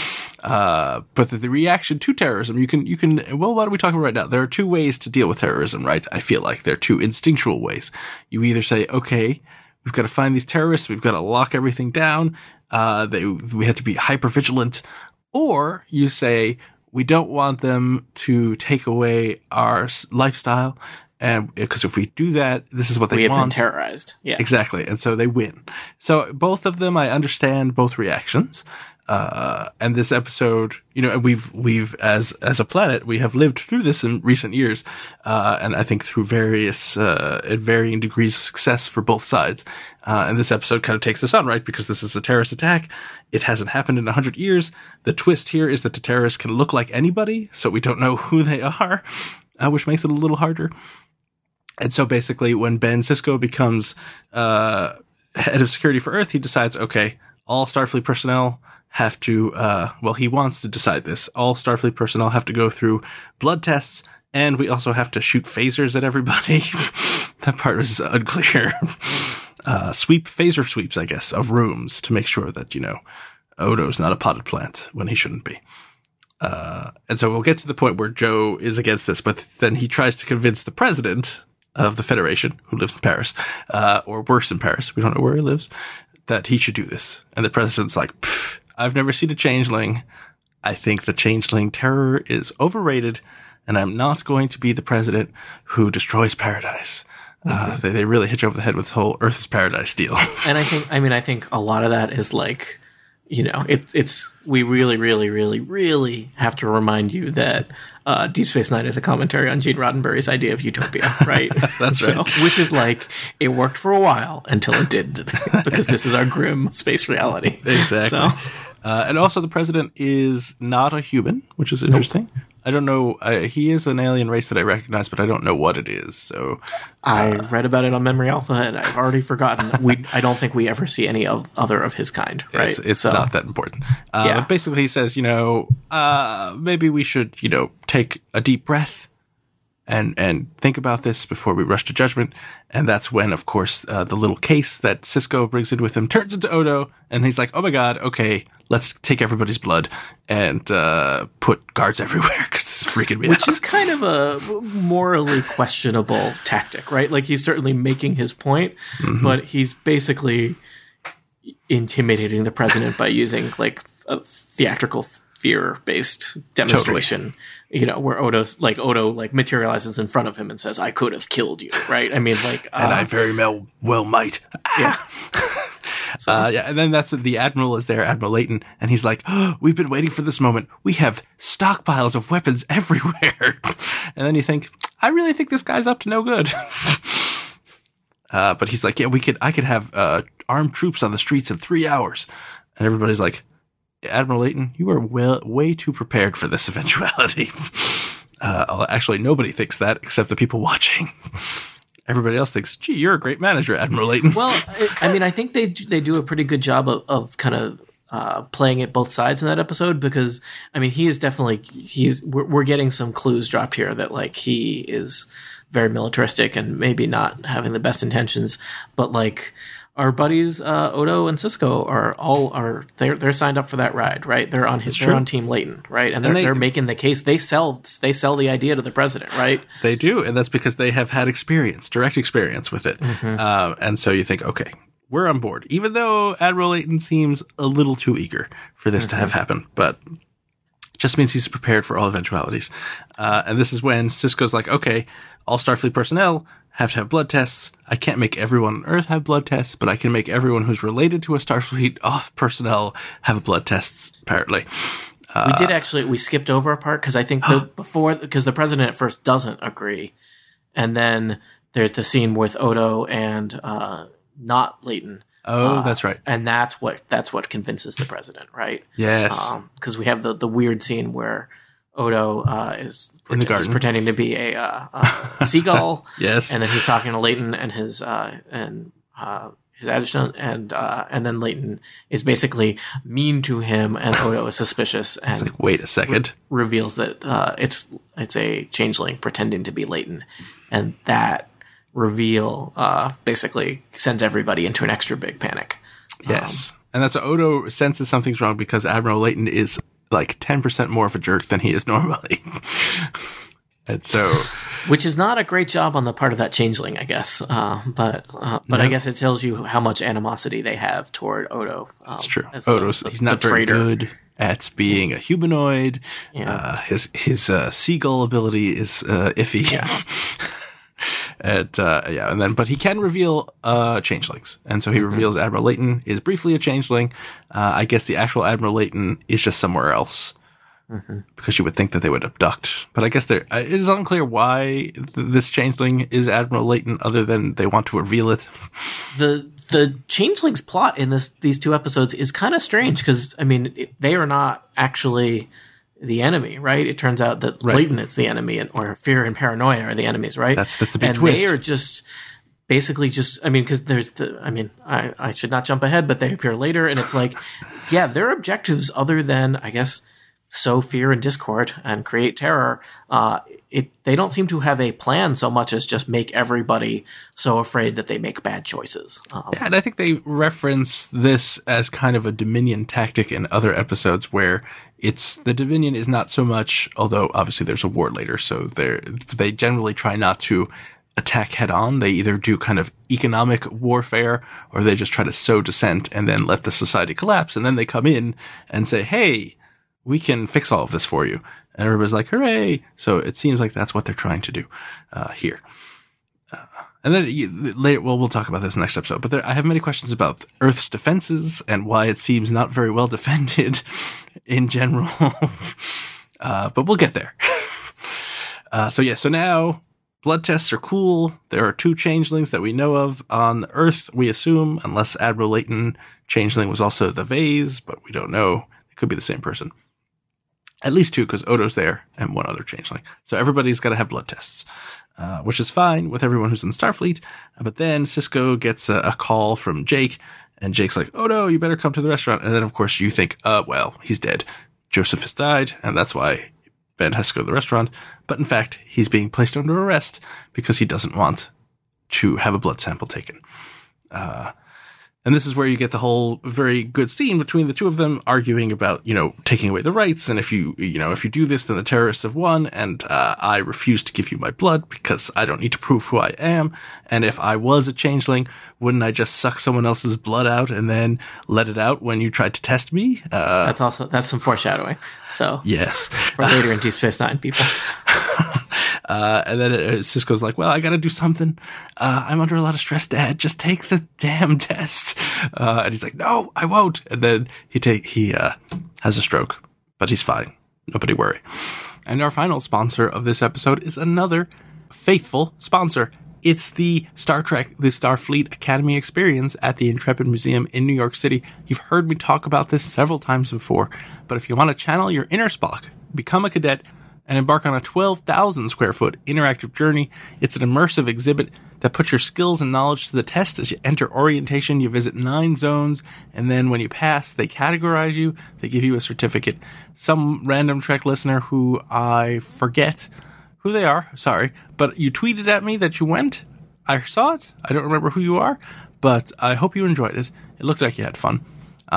But the reaction to terrorism, you can. Well, why don't we talk about it right now? There are two ways to deal with terrorism, right? I feel like there are two instinctual ways. You either say, okay, we've got to find these terrorists, we've got to lock everything down, we have to be hyper vigilant, or you say we don't want them to take away our lifestyle. And because if we do that, this is what they want. We have been terrorized. Yeah, exactly. And so they win. So both of them, I understand both reactions. And this episode, and we've as a planet, we have lived through this in recent years. And I think through various, at varying degrees of success for both sides. And this episode kind of takes us on, right? Because this is a terrorist attack. It hasn't happened in 100 years. The twist here is that the terrorists can look like anybody. So we don't know who they are, which makes it a little harder. And so basically when Ben Sisko becomes, head of security for Earth, he decides, okay, all Starfleet personnel have to, he wants to decide this. All Starfleet personnel have to go through blood tests, and we also have to shoot phasers at everybody. That part was unclear. Phaser sweeps, I guess, of rooms to make sure that, Odo's not a potted plant when he shouldn't be. And so we'll get to the point where Joe is against this, but then he tries to convince the president of the Federation, who lives in Paris, or worse in Paris, we don't know where he lives, that he should do this. And the president's like, I've never seen a changeling. I think the changeling terror is overrated, and I'm not going to be the president who destroys paradise. They really hitch over the head with the whole Earth is paradise deal. And I think a lot of that is like, we really, really, really, really have to remind you that Deep Space Nine is a commentary on Gene Roddenberry's idea of utopia, right? That's right. Which is like, it worked for a while until it didn't, because this is our grim space reality. Exactly. So. And also the president is not a human, which is interesting. Nope. I don't know. He is an alien race that I recognize, but I don't know what it is. So I read about it on Memory Alpha, and I've already forgotten. I don't think we ever see any other of his kind. Right? It's not that important. But basically, he says, maybe we should, take a deep breath and think about this before we rush to judgment. And that's when, of course, the little case that Sisko brings in with him turns into Odo, and he's like, oh my god, okay, let's take everybody's blood and put guards everywhere because this is freaking me out. Which is kind of a morally questionable tactic, right? Like, he's certainly making his point, but he's basically intimidating the president by using, like, a theatrical fear-based demonstration, where Odo materializes in front of him and says, I could have killed you, right? I mean, like... and I very well might. Yeah. And then that's the Admiral is there, Admiral Layton, and he's like, we've been waiting for this moment. We have stockpiles of weapons everywhere. And then you think, I really think this guy's up to no good. But he's like, I could have armed troops on the streets in 3 hours. And everybody's like, Admiral Layton, you are way too prepared for this eventuality. Actually, nobody thinks that except the people watching. Everybody else thinks, gee, you're a great manager, Admiral Layton. Well, I think they do a pretty good job of kind of playing it both sides in that episode, because, he is definitely, we're getting some clues dropped here that, like, he is very militaristic and maybe not having the best intentions, but, like, our buddies Odo and Sisko they're signed up for that ride, right? They're on Team Layton, right? And they're making the case. They sell the idea to the president, right? They do, and that's because they have had direct experience with it. And so you think, okay, we're on board, even though Admiral Layton seems a little too eager for this to have happened, but it just means he's prepared for all eventualities. And this is when Sisko's like, okay, all Starfleet personnel have to have blood tests. I can't make everyone on Earth have blood tests, but I can make everyone who's related to a Starfleet personnel have blood tests, apparently. We skipped over a part, because I think because the president at first doesn't agree. And then there's the scene with Odo and not Layton. Oh, that's right. And that's what convinces the president, right? Yes. Because we have the weird scene where Odo is pretending to be a seagull. Yes. And then he's talking to Layton and his and his adjutant, and then Leighton is basically mean to him, and Odo is suspicious and It's like, wait a second. reveals that it's a changeling pretending to be Leighton, and that reveal basically sends everybody into an extra big panic. Yes. And that's Odo senses something's wrong because Admiral Leighton is like 10% more of a jerk than he is normally. And so, which is not a great job on the part of that changeling, I guess. But I guess it tells you how much animosity they have toward Odo. That's true. He's not very good at being a humanoid. Yeah. His seagull ability is iffy. Yeah. But he can reveal changelings, and so he reveals Admiral Leighton is briefly a changeling. I guess the actual Admiral Leighton is just somewhere else, because you would think that they would abduct. But I guess it is unclear why this changeling is Admiral Leighton, other than they want to reveal it. The changelings plot in these two episodes is kind of strange because they are not actually the enemy, right? It turns out that Leighton is the enemy, or fear and paranoia are the enemies, right? That's a big and twist. They are just basically because there's I should not jump ahead, but they appear later, and it's like, yeah, their objectives, other than, I guess, sow fear and discord and create terror, they don't seem to have a plan so much as just make everybody so afraid that they make bad choices. And I think they reference this as kind of a Dominion tactic in other episodes, where the Dominion is not so much, although obviously there's a war later, so they generally try not to attack head on. They either do kind of economic warfare, or they just try to sow dissent and then let the society collapse, and then they come in and say, hey, we can fix all of this for you. And everybody's like, hooray! So it seems like that's what they're trying to do here. And then later, we'll talk about this next episode. But I have many questions about Earth's defenses and why it seems not very well defended in general. But we'll get there. So now blood tests are cool. There are 2 changelings that we know of on Earth, we assume, unless Admiral Leighton changeling was also the Vase, but we don't know. It could be the same person. At least 2, because Odo's there, and 1 other changeling. So everybody's got to have blood tests, which is fine with everyone who's in Starfleet. But then Sisko gets a call from Jake, and Jake's like, Odo, you better come to the restaurant. And then, of course, you think, well, he's dead. Joseph has died, and that's why Ben has to go to the restaurant. But in fact, he's being placed under arrest because he doesn't want to have a blood sample taken. And this is where you get the whole very good scene between the 2 of them arguing about, taking away the rights. And if you do this, then the terrorists have won. And I refuse to give you my blood because I don't need to prove who I am. And if I was a changeling, wouldn't I just suck someone else's blood out and then let it out when you tried to test me? That's some foreshadowing. So yes, for later in Deep Space Nine, people. And then Sisko's like, well, I gotta do something. I'm under a lot of stress, Dad. Just take the damn test. And he's like, no, I won't. And then he has a stroke, but he's fine. Nobody worry. And our final sponsor of this episode is another faithful sponsor. It's the Star Trek, the Starfleet Academy experience at the Intrepid Museum in New York City. You've heard me talk about this several times before, but if you want to channel your inner Spock, become a cadet, and embark on a 12,000 square foot interactive journey, it's an immersive exhibit that puts your skills and knowledge to the test. As you enter orientation, you visit 9 zones, and then when you pass, they categorize you, they give you a certificate. Some random Trek listener who I forget who they are, sorry, but you tweeted at me that you went. I saw it. I don't remember who you are, but I hope you enjoyed it. It looked like you had fun.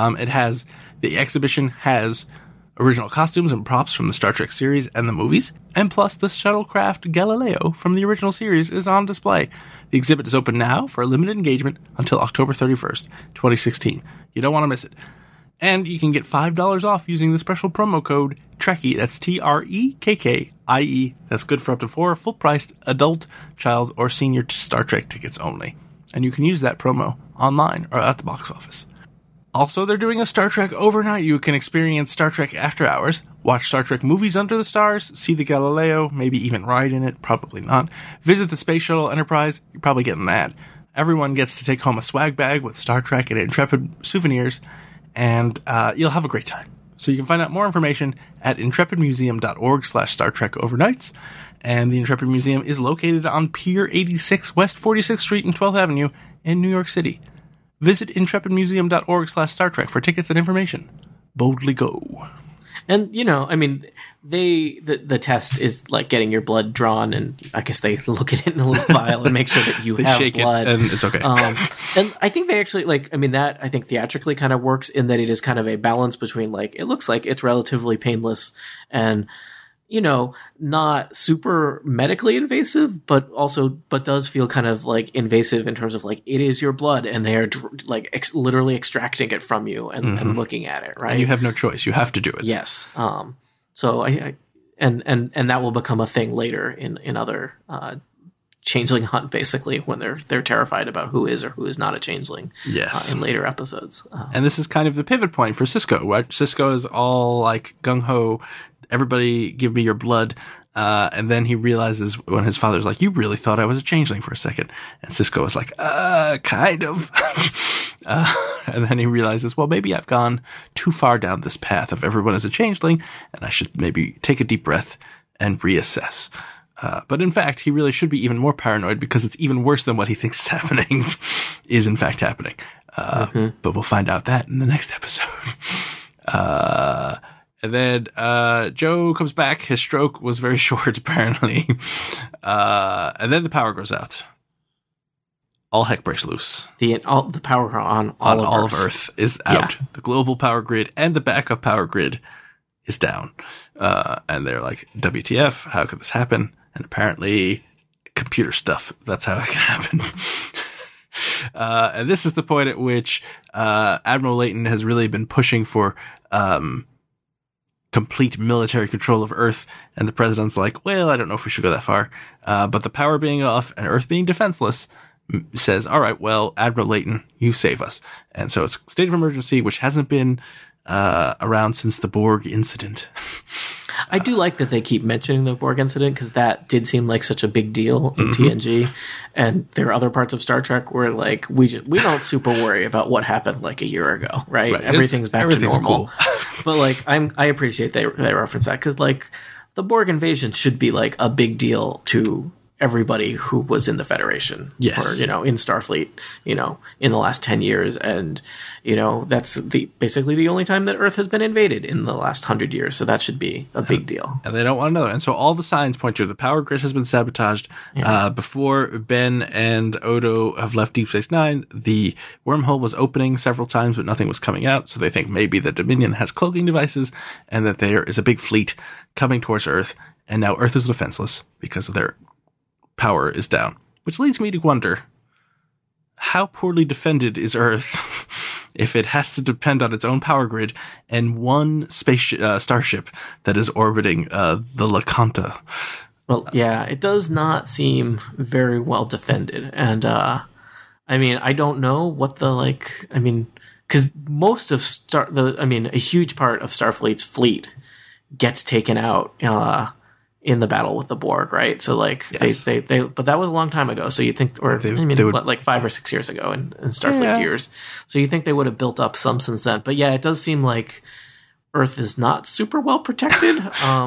The exhibition has original costumes and props from the Star Trek series and the movies, and plus the shuttlecraft Galileo from the original series is on display. The exhibit is open now for a limited engagement until October 31st, 2016. You don't want to miss it. And you can get $5 off using the special promo code TREKKIE. That's TREKKIE. That's good for up to 4 full-priced adult, child, or senior Star Trek tickets only. And you can use that promo online or at the box office. Also, they're doing a Star Trek overnight. You can experience Star Trek after hours, watch Star Trek movies under the stars, see the Galileo, maybe even ride in it, probably not. Visit the Space Shuttle Enterprise, you're probably getting that. Everyone gets to take home a swag bag with Star Trek and Intrepid souvenirs, and you'll have a great time. So you can find out more information at intrepidmuseum.org/Star Trek overnights. And the Intrepid Museum is located on Pier 86 West 46th Street and 12th Avenue in New York City. Visit intrepidmuseum.org/Star Trek for tickets and information. Boldly go. And, I mean, the test is like getting your blood drawn, and I guess they look at it in a little vial and make sure that you have shake blood. It and it's okay. And I think they actually, that I think theatrically kind of works in that it is kind of a balance between, it looks like it's relatively painless and, not super medically invasive, but does feel kind of invasive in terms of it is your blood and they are literally extracting it from you and looking at it, right? And you have no choice. You have to do it. Yes. So I that will become a thing later in other Changeling Hunt, basically, when they're terrified about who is or who is not a changeling. Yes. In later episodes. And this is kind of the pivot point for Sisko, right? Sisko is all gung-ho, everybody give me your blood. And then he realizes when his father's like, you really thought I was a changeling for a second. And Sisko is like, kind of. And then he realizes, well, maybe I've gone too far down this path of everyone is a changeling, and I should maybe take a deep breath and reassess. But in fact, he really should be even more paranoid because it's even worse than what he thinks is happening is in fact happening. But we'll find out that in the next episode. And then Joe comes back. His stroke was very short, apparently. And then the power goes out. All heck breaks loose. The power on all of Earth is out. Yeah. The global power grid and the backup power grid is down. And they're like, WTF, how could this happen? And apparently computer stuff. That's how it can happen. And this is the point at which Admiral Layton has really been pushing for complete military control of Earth, and the president's like, well, I don't know if we should go that far. But the power being off and Earth being defenseless says, all right, well, Admiral Layton, you save us. And so it's state of emergency, which hasn't been around since the Borg incident. I do like that they keep mentioning the Borg incident because that did seem like such a big deal in TNG, and there are other parts of Star Trek where we don't super worry about what happened a year ago, right? Everything's back to normal. Cool. But I appreciate they reference that because the Borg invasion should be a big deal to everybody who was in the Federation, yes, or in Starfleet, in the last 10 years, and that's basically the only time that Earth has been invaded in the last 100 years. So that should be a big deal. And they don't want to know. And so all the signs point to the power grid has been sabotaged. Yeah. Before Ben and Odo have left Deep Space Nine, the wormhole was opening several times, but nothing was coming out. So they think maybe the Dominion has cloaking devices, and that there is a big fleet coming towards Earth, and now Earth is defenseless because of their power is down, which leads me to wonder, how poorly defended is Earth if it has to depend on its own power grid and one starship that is orbiting the LaCanta? Well, yeah, it does not seem very well defended. And, I don't know what because most of a huge part of Starfleet's fleet gets taken out, in the battle with the Borg, right? So yes. they but that was a long time ago. So you think, or they would, 5 or 6 years ago in Starfleet years. So you think they would have built up some since then. But yeah, it does seem like Earth is not super well protected.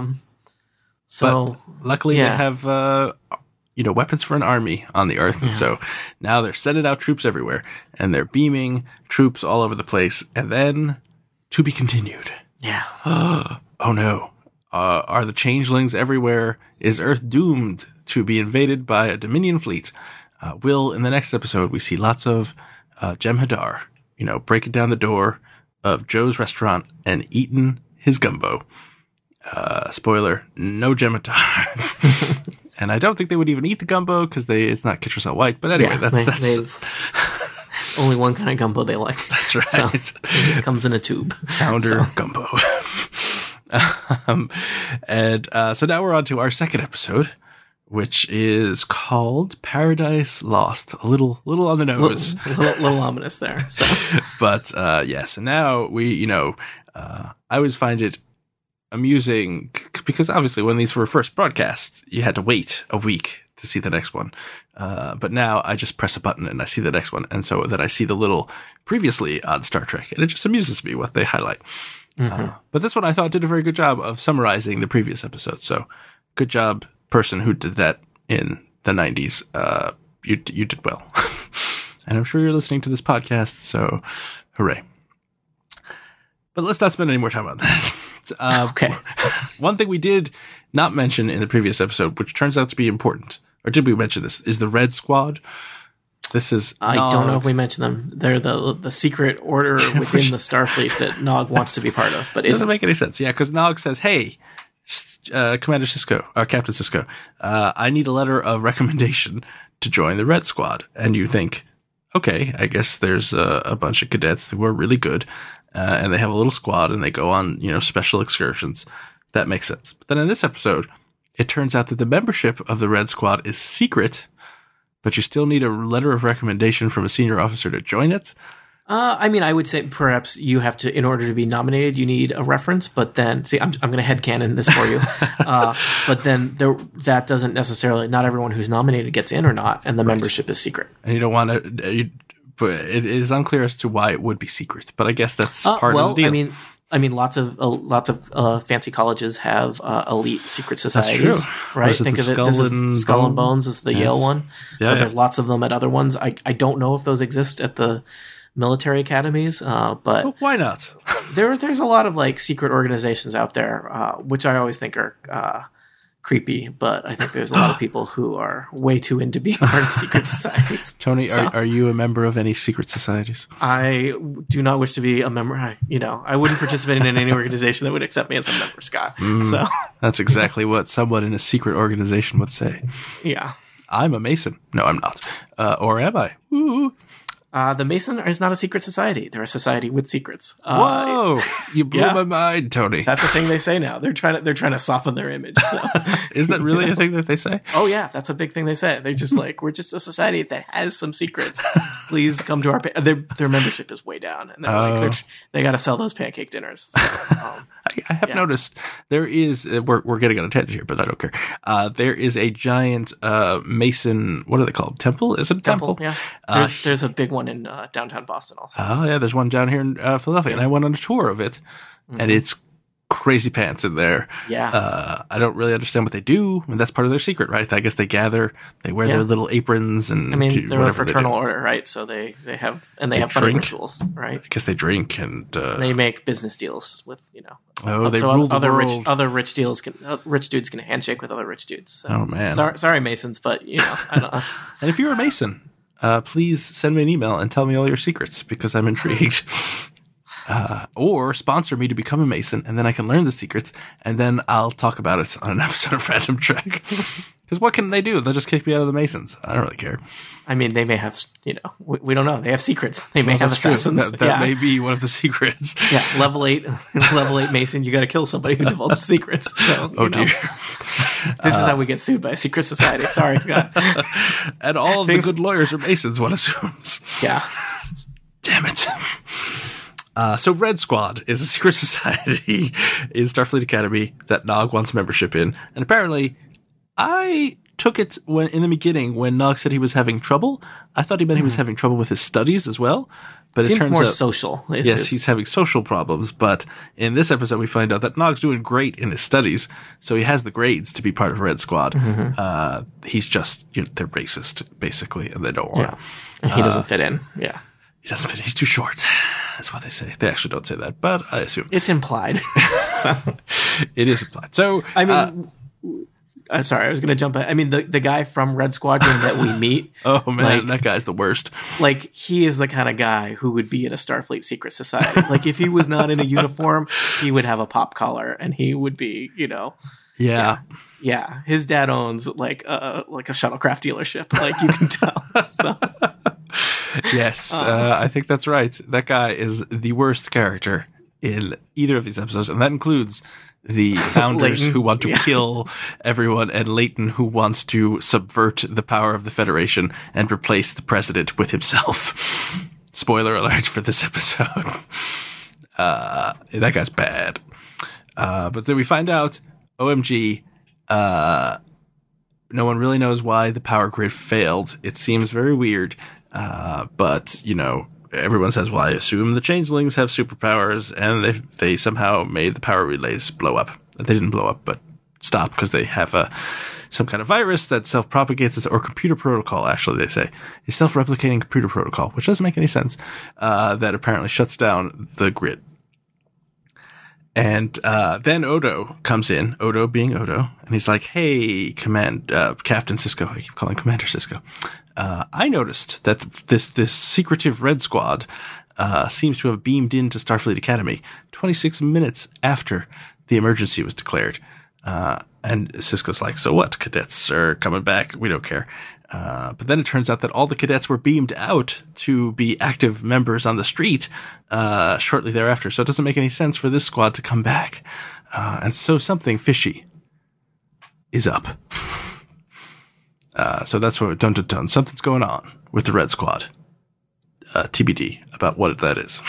So but luckily they have weapons for an army on the Earth, and so now they're sending out troops everywhere, and they're beaming troops all over the place. And then to be continued. Yeah. Oh no. Are the changelings everywhere? Is Earth doomed to be invaded by a Dominion fleet? In the next episode, we see lots of Jem'Hadar, breaking down the door of Joe's restaurant and eating his gumbo. Spoiler, no Jem'Hadar. And I don't think they would even eat the gumbo because it's not Kitchener White. But anyway, that's only one kind of gumbo they like. That's right. So, it comes in a tube. Founder gumbo. So now we're on to our second episode, which is called Paradise Lost. A little on the nose, little ominous there. So, but yes, and now we, I always find it amusing because obviously when these were first broadcast, you had to wait a week to see the next one. But now I just press a button and I see the next one, and so then I see the little previously on Star Trek, and it just amuses me what they highlight. But this one I thought did a very good job of summarizing the previous episode. So good job, person who did that in the 90s, you did well. And I'm sure you're listening to this podcast, so hooray. But let's not spend any more time on that. Okay. One thing we did not mention in the previous episode, which turns out to be important, or did we mention this, is the Red Squad. This is I don't know if we mentioned them. They're the secret order within the Starfleet that Nog wants to be part of, but doesn't make any sense. Yeah, because Nog says, "Hey, Commander Sisko, or Captain Sisko, I need a letter of recommendation to join the Red Squad." And you think, okay, I guess there's a bunch of cadets who are really good, and they have a little squad, and they go on, special excursions. That makes sense. But then in this episode, it turns out that the membership of the Red Squad is secret, but you still need a letter of recommendation from a senior officer to join it. I would say perhaps you have to, in order to be nominated, you need a reference, but then, see, I'm going to headcanon this for you. But then that doesn't necessarily, not everyone who's nominated gets in or not, and the membership is secret. And you don't want to, but it is unclear as to why it would be secret, but I guess that's part of the deal. I mean, lots of fancy colleges have elite secret societies, right? Think of it. This is Skull and Bones is the Yale one, but there's lots of them at other ones. I don't know if those exist at the military academies, but well, why not? There's a lot of secret organizations out there, which I always think are creepy, but I think there's a lot of people who are way too into being part of secret societies. Tony, are you a member of any secret societies? I do not wish to be a member. I wouldn't participate in any organization that would accept me as a member, Scott. So that's exactly what someone in a secret organization would say. Yeah. I'm a Mason. No, I'm not. Or am I? Woo. The Mason is not a secret society. They're a society with secrets. Whoa! You blew my mind, Tony. That's a thing they say now. They're trying to soften their image. So. Is that really a thing that they say? Oh yeah, that's a big thing they say. They're just we're just a society that has some secrets. Please come to our. Their membership is way down, and they're they got to sell those pancake dinners. So, I have noticed there is. We're getting on a tangent here, but I don't care. There is a giant Mason. What are they called? Temple? Is it a temple? Yeah. There's a big one in downtown Boston also. Oh yeah, there's one down here in Philadelphia, and I went on a tour of it, and it's crazy pants in there. Yeah. I don't really understand what they do, and that's part of their secret, right? I guess they gather, they wear their little aprons, and they're a fraternal order, right? So they have funny rituals, right? I guess they drink and they make business deals with they rule the world. Other rich dudes can handshake with other rich dudes. So. Oh man, sorry Masons, but I don't know. And if you're a Mason, please send me an email and tell me all your secrets because I'm intrigued. Or sponsor me to become a Mason, and then I can learn the secrets, and then I'll talk about it on an episode of Random Trek. Because what can they do? They'll just kick me out of the Masons. I don't really care. I mean, they may have, we don't know. They have secrets. They may have assassins. That may be one of the secrets. Yeah, level 8 Mason, you got to kill somebody who divulges secrets. So, dear. This is how we get sued by a secret society. Sorry, Scott. And all of the good lawyers are Masons, one assumes. Yeah. Damn it. So Red Squad is a secret society in Starfleet Academy that Nog wants membership in. And apparently, I took it in the beginning when Nog said he was having trouble. I thought he meant he was having trouble with his studies as well. But it turns more out, social. He's having social problems. But in this episode, we find out that Nog's doing great in his studies. So he has the grades to be part of Red Squad. He's just, they're racist, basically, and they don't want. Yeah. And he doesn't fit in. Yeah. He doesn't fit. He's too short. That's what they say. They actually don't say that, but I assume it's implied. So. It is implied. So I mean, sorry, I was going to jump. I mean, the guy from Red Squadron that we meet. Oh man, that guy's the worst. He is the kind of guy who would be in a Starfleet secret society. If he was not in a uniform, he would have a pop collar, and he would be, Yeah, his dad owns a shuttlecraft dealership. You can tell. So. Yes, I think that's right. That guy is the worst character in either of these episodes, and that includes the founders who want to kill everyone, and Leighton who wants to subvert the power of the Federation and replace the president with himself. Spoiler alert for this episode. That guy's bad. But then we find out, OMG, no one really knows why the power grid failed. It seems very weird. But everyone says, well, I assume the changelings have superpowers, and they somehow made the power relays blow up. They didn't blow up, but stop because they have a some kind of virus that self-propagates, or computer protocol, actually, they say. A self-replicating computer protocol, which doesn't make any sense, that apparently shuts down the grid. And then Odo comes in, Odo being Odo, and he's like, hey, Captain Sisko, I keep calling Commander Sisko. I noticed that this secretive Red Squad seems to have beamed into Starfleet Academy 26 minutes after the emergency was declared. And Sisko's like, so what? Cadets are coming back. We don't care. But then it turns out that all the cadets were beamed out to be active members on the street shortly thereafter. So it doesn't make any sense for this squad to come back. And so something fishy is up. So that's what dun. Something's going on with the Red Squad. TBD about what that is.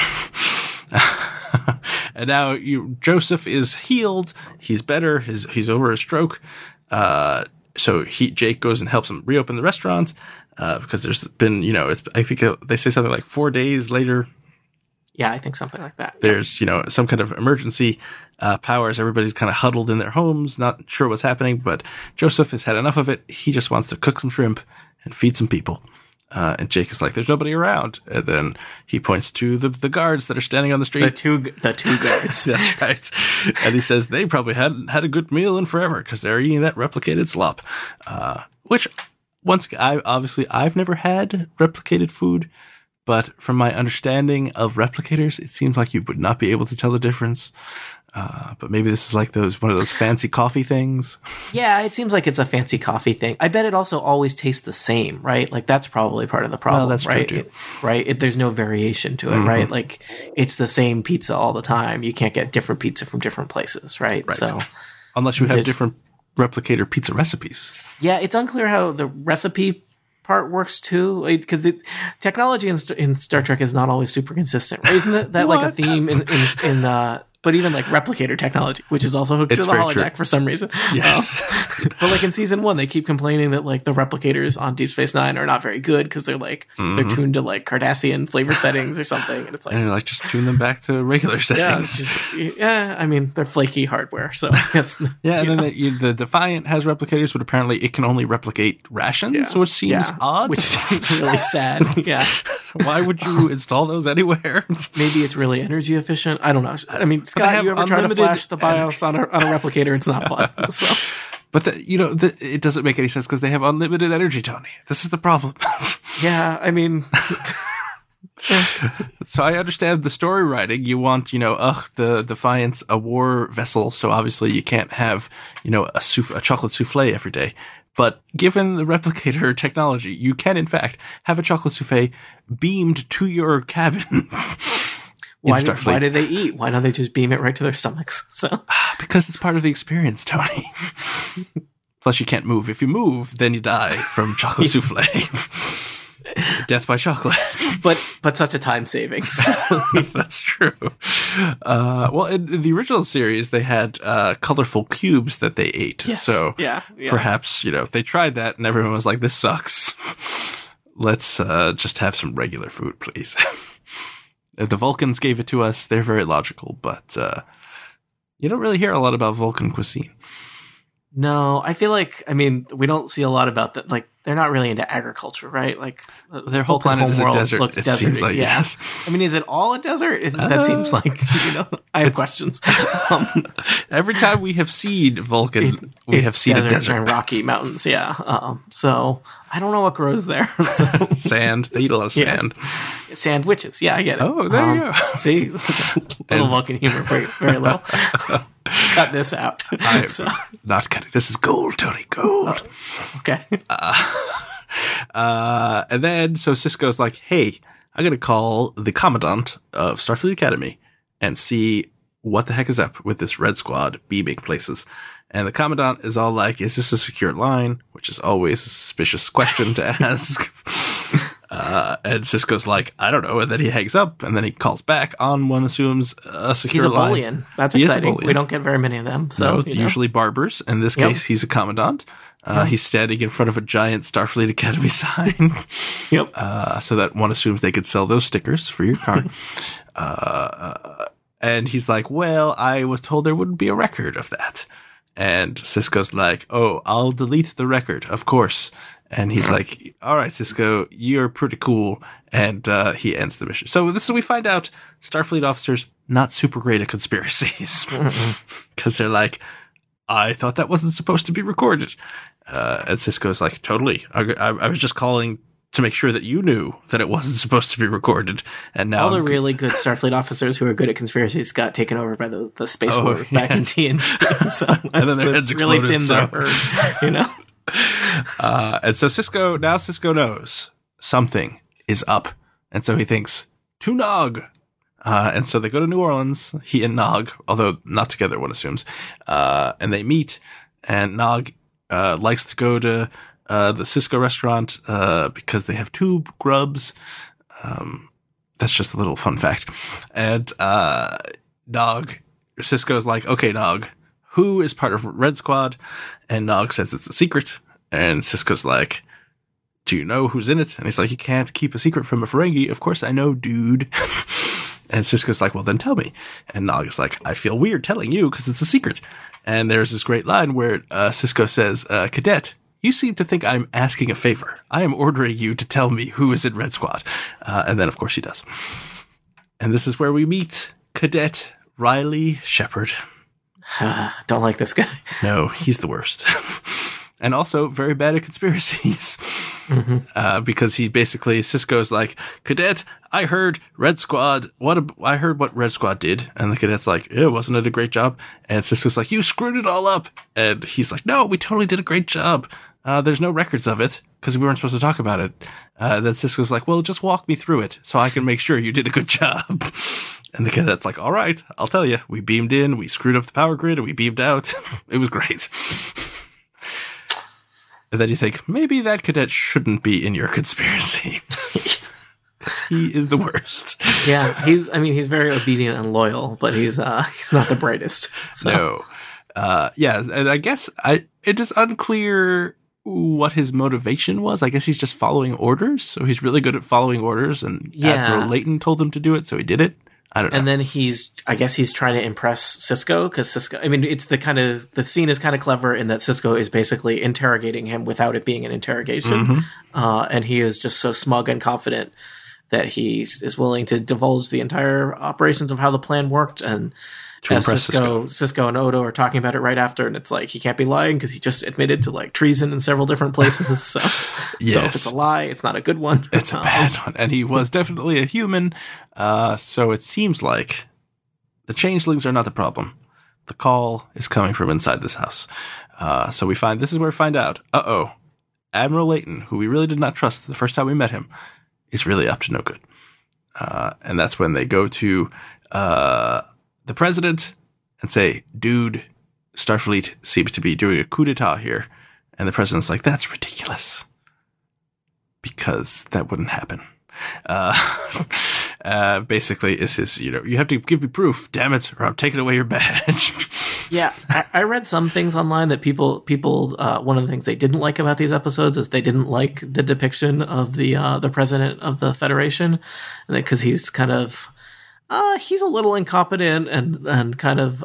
And now Joseph is healed. He's better. He's over a stroke. So Jake goes and helps him reopen the restaurant, because there's been, I think they say something like 4 days later. Yeah, I think something like that. There's, some kind of emergency powers. Everybody's kind of huddled in their homes, not sure what's happening, but Joseph has had enough of it. He just wants to cook some shrimp and feed some people. And Jake is like, there's nobody around. And then he points to the guards that are standing on the street. The two guards. That's right. And he says they probably hadn't had a good meal in forever because they're eating that replicated slop. Which, I've never had replicated food, but from my understanding of replicators, it seems like you would not be able to tell the difference. But maybe this is like one of those fancy coffee things. Yeah, it seems like it's a fancy coffee thing. I bet it also always tastes the same, right? Like that's probably part of the problem. Well, that's right? true too. There's no variation to it, right? Like it's the same pizza all the time. You can't get different pizza from different places, right? So unless you have different replicator pizza recipes. Yeah, it's unclear how the recipe part works too, because the technology in Star Trek is not always super consistent, right? Isn't that like a theme in but even like replicator technology, which is also hooked to the holodeck for some reason. Yes. But like in season 1, they keep complaining that like the replicators on Deep Space Nine are not very good because they're like, they're tuned to like Cardassian flavor settings or something. And it's like, and you're like, just tune them back to regular settings. I mean, they're flaky hardware. So it's, yeah. And then the Defiant has replicators, but apparently it can only replicate rations. Yeah. So it seems odd. Which seems really sad. Yeah. Why would you install those anywhere? Maybe it's really energy efficient. I don't know. I mean, Scott, you ever try to flash the BIOS on a replicator? It's not fun. So. But it doesn't make any sense because they have unlimited energy, Tony. This is the problem. Yeah, I mean. So I understand the story writing. You want, the Defiant's a war vessel, so obviously you can't have, a chocolate souffle every day. But given the replicator technology, you can, in fact, have a chocolate souffle beamed to your cabin. Why do they eat? Why don't they just beam it right to their stomachs? So because it's part of the experience, Tony. Plus, you can't move. If you move, then you die from chocolate souffle. Death by chocolate. But such a time savings. That's true. Well, in the original series, they had colorful cubes that they ate. Yes. So perhaps, they tried that and everyone was like, this sucks. Let's just have some regular food, please. The Vulcans gave it to us. They're very logical, but you don't really hear a lot about Vulcan cuisine. No, I feel like, we don't see a lot about that. Like, they're not really into agriculture, right? Like, their whole planet is a desert. Looks it deserty. Seems like, yes. Is it all a desert? That seems like, I have questions. Every time we have seen Vulcan, we have seen a desert. And rocky mountains, yeah. So, I don't know what grows there. So. Sand. They eat a lot of sand. Sandwiches. Yeah, I get it. Oh, there you go. See? Little Vulcan humor, very, very low. Cut this out. I'm not cutting. This is gold, Tony. Gold. Okay. And then, so Sisko's like, hey, I'm going to call the Commandant of Starfleet Academy and see what the heck is up with this Red Squad beaming places. And the Commandant is all like, is this a secure line? Which is always a suspicious question to ask. And Sisko's like, I don't know. And then he hangs up and then he calls back on one assumes a secure line. He's a Boolean. That's exciting. We don't get very many of them. So usually barbers. In this case, he's a Commandant. He's standing in front of a giant Starfleet Academy sign. Yep. So that one assumes they could sell those stickers for your car. And he's like, well, I was told there wouldn't be a record of that. And Sisko's like, oh, I'll delete the record, of course. And he's like, all right, Sisko, you're pretty cool. And he ends the mission. So this is, we find out Starfleet officers not super great at conspiracies. Because they're like, I thought that wasn't supposed to be recorded. And Sisko's like, totally. I was just calling to make sure that you knew that it wasn't supposed to be recorded. And now all the really good Starfleet officers who are good at conspiracies got taken over by the Space War back in TNG. So and then their heads really exploded, thinned so. their herd, you know? And so Sisko knows something is up. And so he thinks, to Nog. And so they go to New Orleans, he and Nog, although not together, one assumes. And they meet, and Nog likes to go to the Sisko restaurant because they have tube grubs. That's just a little fun fact. And Sisko's like, okay, Nog, who is part of Red Squad? And Nog says it's a secret. And Sisko's like, do you know who's in it? And he's like, you can't keep a secret from a Ferengi. Of course I know, dude. And Sisko's like, well, then tell me. And Nog is like, I feel weird telling you because it's a secret. And there's this great line where Sisko says, Cadet, you seem to think I'm asking a favor. I am ordering you to tell me who is in Red Squad. And then, of course, he does. And this is where we meet Cadet Riley Shepard. Don't like this guy. No, he's the worst. And also very bad at conspiracies. Because he basically, Sisko's like, Cadet, I heard Red Squad. I heard what Red Squad did. And the cadet's like, wasn't it a great job? And Sisko's like, you screwed it all up. And he's like, no, we totally did a great job. There's no records of it because we weren't supposed to talk about it. Then Sisko's like, well, just walk me through it so I can make sure you did a good job. And the cadet's like, all right, I'll tell you. We beamed in, we screwed up the power grid, and we beamed out. It was great. And then you think, maybe that cadet shouldn't be in your conspiracy. He is the worst. Yeah, he's very obedient and loyal, but he's not the brightest. So. No. And I guess it is unclear what his motivation was. I guess he's just following orders. So he's really good at following orders, and Admiral Layton told him to do it, so he did it. I don't know. And then I guess he's trying to impress Sisko, because Sisko, it's the scene is kind of clever in that Sisko is basically interrogating him without it being an interrogation. And he is just so smug and confident that he is willing to divulge the entire operations of how the plan worked. And as Sisko and Odo are talking about it right after, and it's like, he can't be lying because he just admitted to like treason in several different places. So, yes. So if it's a lie, it's not a good one. It's a bad one. And he was definitely a human. So it seems like the changelings are not the problem. The call is coming from inside this house. So this is where we find out, Admiral Layton, who we really did not trust the first time we met him, is really up to no good. And that's when they go to the president and say, dude, Starfleet seems to be doing a coup d'etat here. And the president's like, that's ridiculous. Because that wouldn't happen. Basically, it's his, you have to give me proof, damn it, or I'm taking away your badge. Yeah, I read some things online that people, one of the things they didn't like about these episodes is they didn't like the depiction of the president of the Federation, because he's kind of, he's a little incompetent and kind of,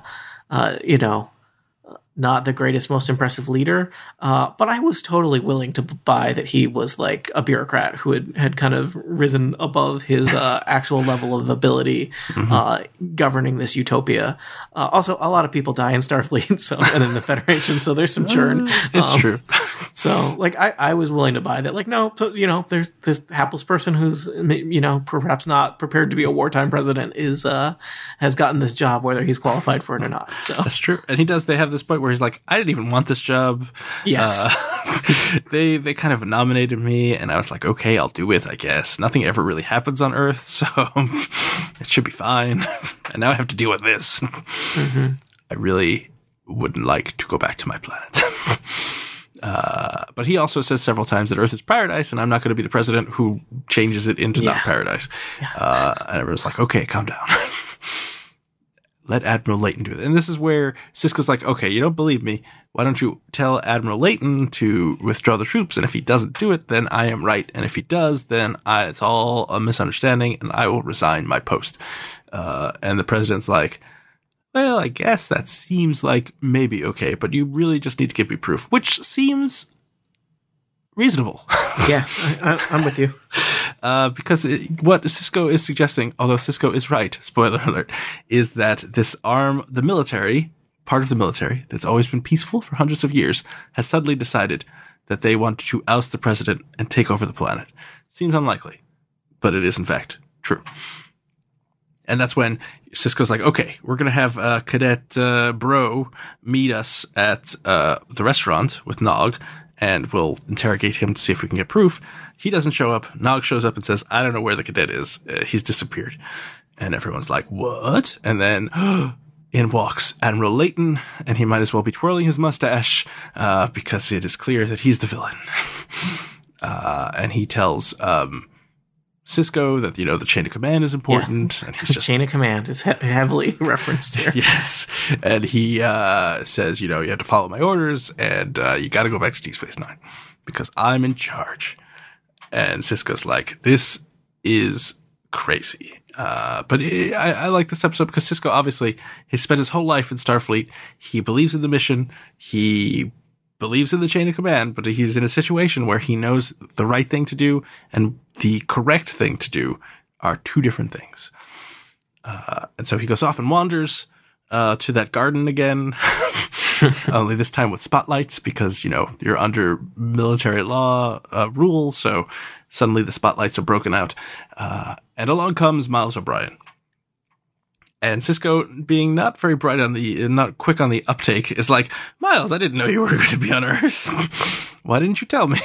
not the greatest, most impressive leader. But I was totally willing to buy that he was like a bureaucrat who had kind of risen above his actual level of ability governing this utopia. Also, a lot of people die in Starfleet and in the Federation, so there's some churn. It's true. So, like, I was willing to buy that. Like, no, there's this hapless person who's, perhaps not prepared to be a wartime president has gotten this job, whether he's qualified for it or not. So that's true. And they have this point where he's like, I didn't even want this job. Yes. They kind of nominated me, and I was like, okay, I'll do it, I guess. Nothing ever really happens on Earth, so it should be fine. And now I have to deal with this. I really wouldn't like to go back to my planet. But he also says several times that Earth is paradise, and I'm not going to be the president who changes it into not paradise. And everyone's like, okay, calm down. Let Admiral Layton do it. And this is where Sisko's like, okay, you don't believe me. Why don't you tell Admiral Layton to withdraw the troops? And if he doesn't do it, then I am right. And if he does, then it's all a misunderstanding, and I will resign my post. And the president's like, well, I guess that seems like maybe okay, but you really just need to give me proof, which seems reasonable. Yeah, I'm with you. Because what Sisko is suggesting, although Sisko is right, spoiler alert, is that this arm, the military, part of the military that's always been peaceful for hundreds of years, has suddenly decided that they want to oust the president and take over the planet. Seems unlikely, but it is in fact true. And that's when Sisko's like, okay, we're going to have Cadet Bro meet us at the restaurant with Nog, and we'll interrogate him to see if we can get proof. He doesn't show up. Nog shows up and says, I don't know where the cadet is. He's disappeared. And everyone's like, what? And then in walks Admiral Layton, and he might as well be twirling his mustache because it is clear that he's the villain. And he tells Sisko that, the chain of command is important. Yeah. And he's just, chain of command is heavily referenced here. Yes. And he says, you have to follow my orders, and you got to go back to Deep Space Nine because I'm in charge. And Sisko's like, this is crazy. But I like this episode because Sisko obviously has spent his whole life in Starfleet. He believes in the mission. He believes in the chain of command, but he's in a situation where he knows the right thing to do and the correct thing to do are two different things. And so he goes off and wanders to that garden again, only this time with spotlights because, you're under military law rules. So suddenly the spotlights are broken out. And along comes Miles O'Brien. And Sisko, being not very bright not quick on the uptake, is like, Miles, I didn't know you were going to be on Earth. Why didn't you tell me?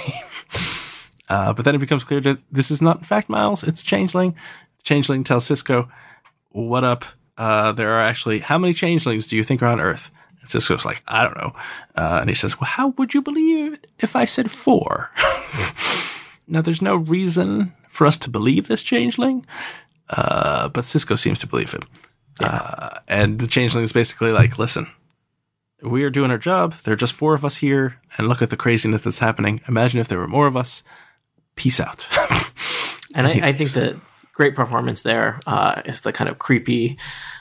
But then it becomes clear that this is not, in fact, Miles. It's Changeling. Changeling tells Sisko, what up? There are actually, how many changelings do you think are on Earth? And Sisko's like, I don't know. And he says, well, how would you believe if I said 4? Now, there's no reason for us to believe this changeling. But Sisko seems to believe him. Yeah. And the changeling is basically like, listen, we are doing our job. There are just 4 of us here. And look at the craziness that's happening. Imagine if there were more of us. Peace out. And I think that great performance there is the kind of creepy,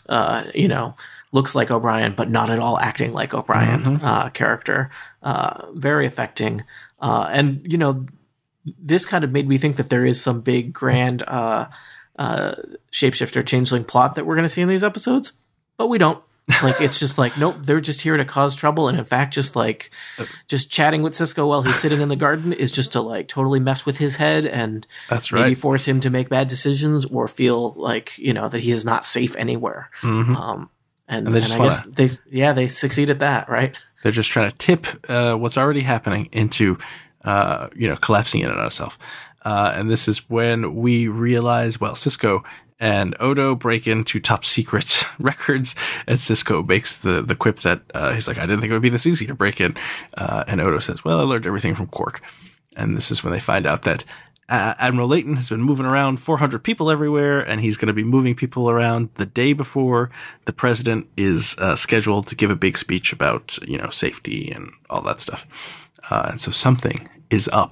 looks like O'Brien, but not at all acting like O'Brien character. Very affecting. And, this kind of made me think that there is some big, grand shapeshifter changeling plot that we're going to see in these episodes, but we don't. Like, it's just like, nope, they're just here to cause trouble. And in fact, just chatting with Sisko while he's sitting in the garden is just to totally mess with his head and that's maybe right. force him to make bad decisions or feel like, that he is not safe anywhere. Mm-hmm. And I guess they succeed at that, right? They're just trying to tip what's already happening into, collapsing in on itself. And this is when we realize, Sisko and Odo break into top secret records, and Sisko makes the quip that he's like, I didn't think it would be this easy to break in. And Odo says, well, I learned everything from Quark. And this is when they find out that Admiral Layton has been moving around 400 people everywhere, and he's going to be moving people around the day before the president is scheduled to give a big speech about, safety and all that stuff. And so something is up.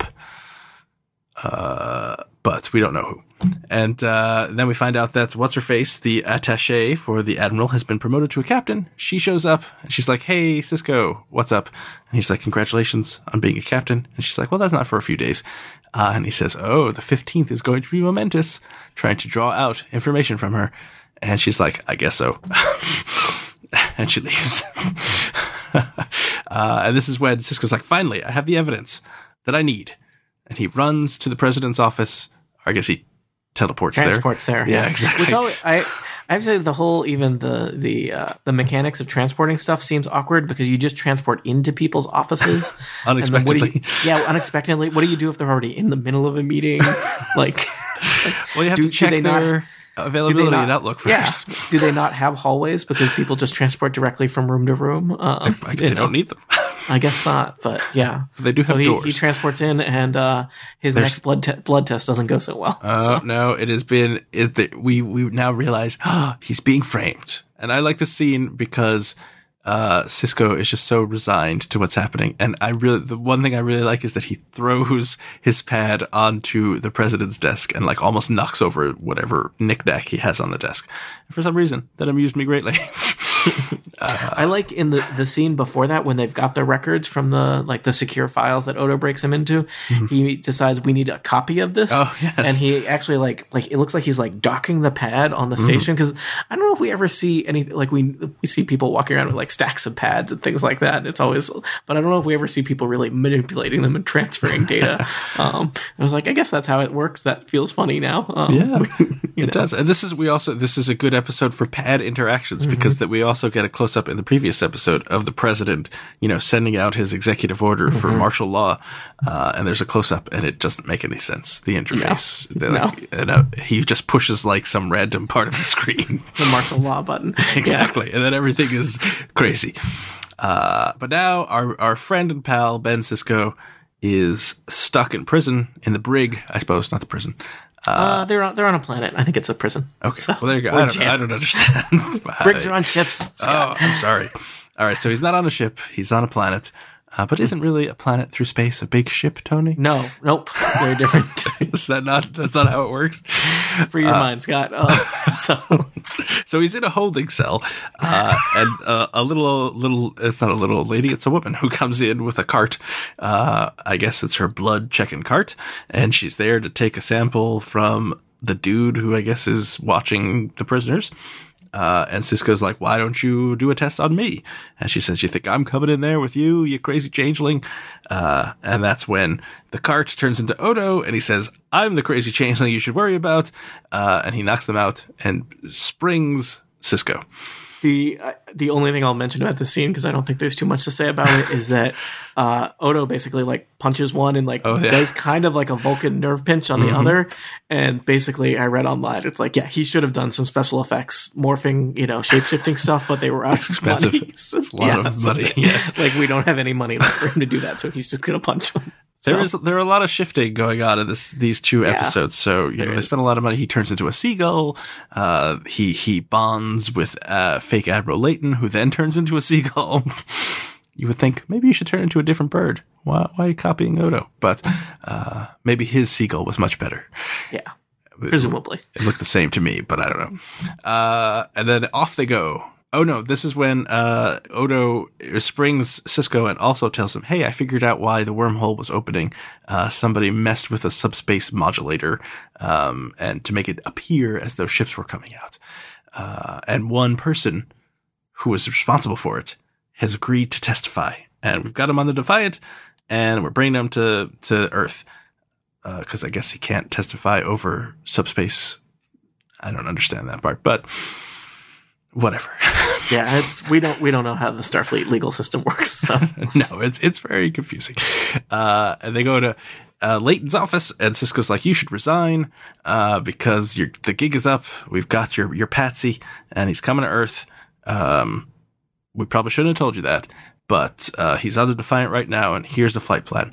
But we don't know who. And then we find out that what's-her-face, the attaché for the admiral, has been promoted to a captain. She shows up, and she's like, hey, Sisko, what's up? And he's like, congratulations on being a captain. And she's like, well, that's not for a few days. And he says, oh, the 15th is going to be momentous, trying to draw out information from her. And she's like, I guess so. And she leaves. And this is when Sisko's like, finally, I have the evidence that I need. And he runs to the president's office. I guess he transports there. Yeah, exactly. Which I have to say the whole, even the mechanics of transporting stuff seems awkward because you just transport into people's offices unexpectedly. Unexpectedly. What do you do if they're already in the middle of a meeting? Like, well, you have to check their availability and Outlook first. Yeah. Do they not have hallways because people just transport directly from room to room? They don't need them. I guess not, but yeah. They do have doors. He transports in, and his next blood test doesn't go so well. No, it has been. We now realize he's being framed, and I like this scene because Sisko is just so resigned to what's happening. And the one thing I really like is that he throws his pad onto the president's desk and almost knocks over whatever knickknack he has on the desk. And for some reason, that amused me greatly. I like in the scene before that when they've got their records from the secure files that Odo breaks him into. He decides we need a copy of this. Oh, yes. And he actually like it looks like he's like docking the pad on the station, because I don't know if we ever see any like we see people walking around with like stacks of pads and things like that. It's always, but I don't know if we ever see people really manipulating them and transferring data. I was like, I guess that's how it works. That feels funny now. It does. And this is a good episode for pad interactions, because that we also get a close up in the previous episode of the president, sending out his executive order for martial law. And there's a close up and it doesn't make any sense. The interface, he just pushes like some random part of the screen, the martial law button. Exactly. And then everything is crazy. But now our friend and pal, Ben Sisko, is stuck in prison in the brig, I suppose, not the prison. They're on a planet. I think it's a prison. Okay. So, well, there you go. I don't understand. Brigs are on ships, Scott. Oh, I'm sorry. All right. So he's not on a ship. He's on a planet. But isn't really a planet through space a big ship, Tony? No. Nope. Very different. That's not how it works? For your mind, Scott. So he's in a holding cell, and a little, it's not a little old lady, it's a woman who comes in with a cart. I guess it's her blood checking cart, and she's there to take a sample from the dude who I guess is watching the prisoners. And Sisko's like, why don't you do a test on me? And she says, you think I'm coming in there with you, you crazy changeling? And that's when the cart turns into Odo, and he says, I'm the crazy changeling you should worry about. And he knocks them out and springs Sisko. The only thing I'll mention about this scene, because I don't think there's too much to say about it, is that Odo basically like punches one and does kind of like a Vulcan nerve pinch on the other. And basically I read online, it's like, yeah, he should have done some special effects, morphing, shape-shifting stuff, but they were out of expensive. money. It's a lot of money. Yes. Like we don't have any money left for him to do that, so he's just going to punch one. There are a lot of shifting going on in these two episodes. So they spend a lot of money. He turns into a seagull. He bonds with fake Admiral Layton, who then turns into a seagull. You would think maybe you should turn into a different bird. Why are you copying Odo? But maybe his seagull was much better. Yeah, presumably. It looked the same to me, but I don't know. And then off they go. Oh no, this is when Odo springs Sisko and also tells him, hey, I figured out why the wormhole was opening. Somebody messed with a subspace modulator and to make it appear as though ships were coming out. And one person who was responsible for it has agreed to testify. And we've got him on the Defiant, and we're bringing him to Earth. Because I guess he can't testify over subspace. I don't understand that part, but whatever. Yeah, we don't know how the Starfleet legal system works. So no, it's very confusing. And they go to Layton's office, and Sisko's like, "You should resign because the gig is up. We've got your patsy, and he's coming to Earth. We probably shouldn't have told you that, but he's on the Defiant right now, and here's the flight plan."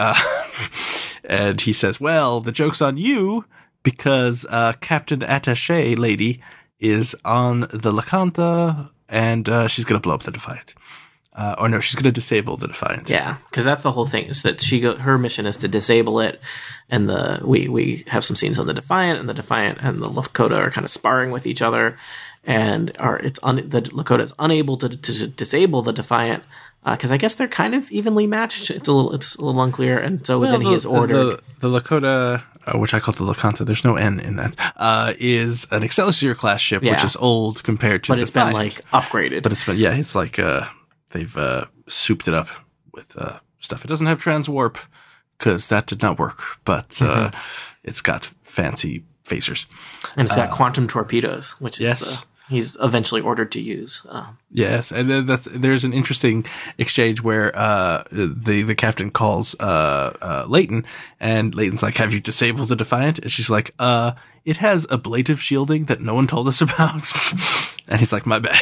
And he says, "Well, the joke's on you because Captain Attaché lady is on the LaCanta, and she's going to blow up the Defiant. Or no, she's going to disable the Defiant." Yeah, because that's the whole thing, is that her mission is to disable it, and we have some scenes on the Defiant, and the Lakota are kind of sparring with each other, and the Lakota is unable to disable the Defiant, because I guess they're kind of evenly matched. It's a little unclear, and so then he is ordered. The Lakota, which I call the LaCanta, there's no N in that, is an Excelsior class ship, which is old compared to the Defiant. But it's been upgraded. But it's like they've souped it up with stuff. It doesn't have transwarp because that did not work, but it's got fancy phasers, and it's got quantum torpedoes, which is he's eventually ordered to use. Yes, and then there's an interesting exchange where the captain calls Layton, and Layton's like, "Have you disabled the Defiant?" And she's like, "It has ablative shielding that no one told us about." And he's like, "My bad."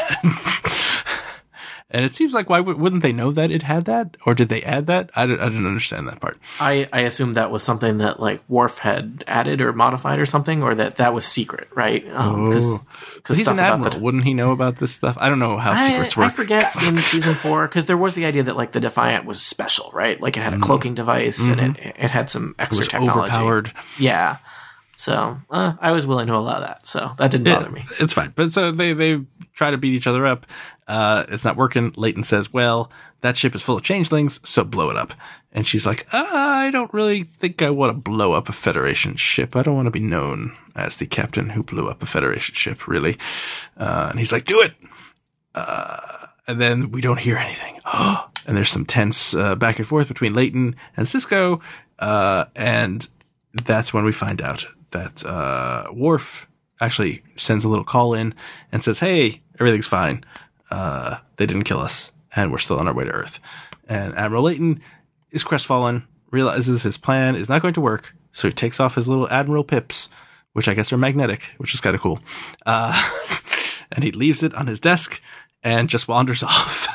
And it seems like, why wouldn't they know that it had that? Or did they add that? I didn't understand that part. I assumed that was something that like Worf had added or modified or something, or that was secret, right? Because he's an admiral. Wouldn't he know about this stuff? I don't know how secrets work. I forget in season 4, because there was the idea that like the Defiant was special, right? Like it had a cloaking device and it had some extra technology. Overpowered. Yeah. So I was willing to allow that. So that didn't bother me. It's fine. But so they try to beat each other up. It's not working. Leighton says, well, that ship is full of changelings, so blow it up. And she's like, I don't really think I want to blow up a Federation ship. I don't want to be known as the captain who blew up a Federation ship, really. And he's like, do it. And then we don't hear anything. And there's some tense back and forth between Leighton and Sisko. And that's when we find out that Worf actually sends a little call in and says, hey, everything's fine. They didn't kill us, and we're still on our way to Earth. And Admiral Leighton is crestfallen, realizes his plan is not going to work, so he takes off his little Admiral pips, which I guess are magnetic, which is kind of cool. And he leaves it on his desk and just wanders off.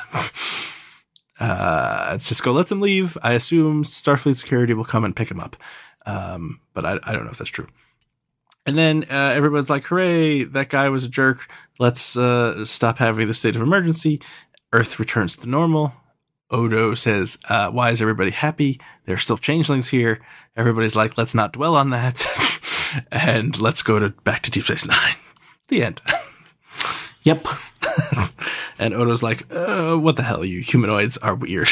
And Sisko lets him leave. I assume Starfleet security will come and pick him up. But I don't know if that's true. And then everyone's like, hooray, that guy was a jerk. Let's stop having the state of emergency. Earth returns to normal. Odo says, why is everybody happy? There are still changelings here. Everybody's like, let's not dwell on that. And let's go back to Deep Space Nine. The end. Yep. And Odo's like, what the hell, you humanoids are weird.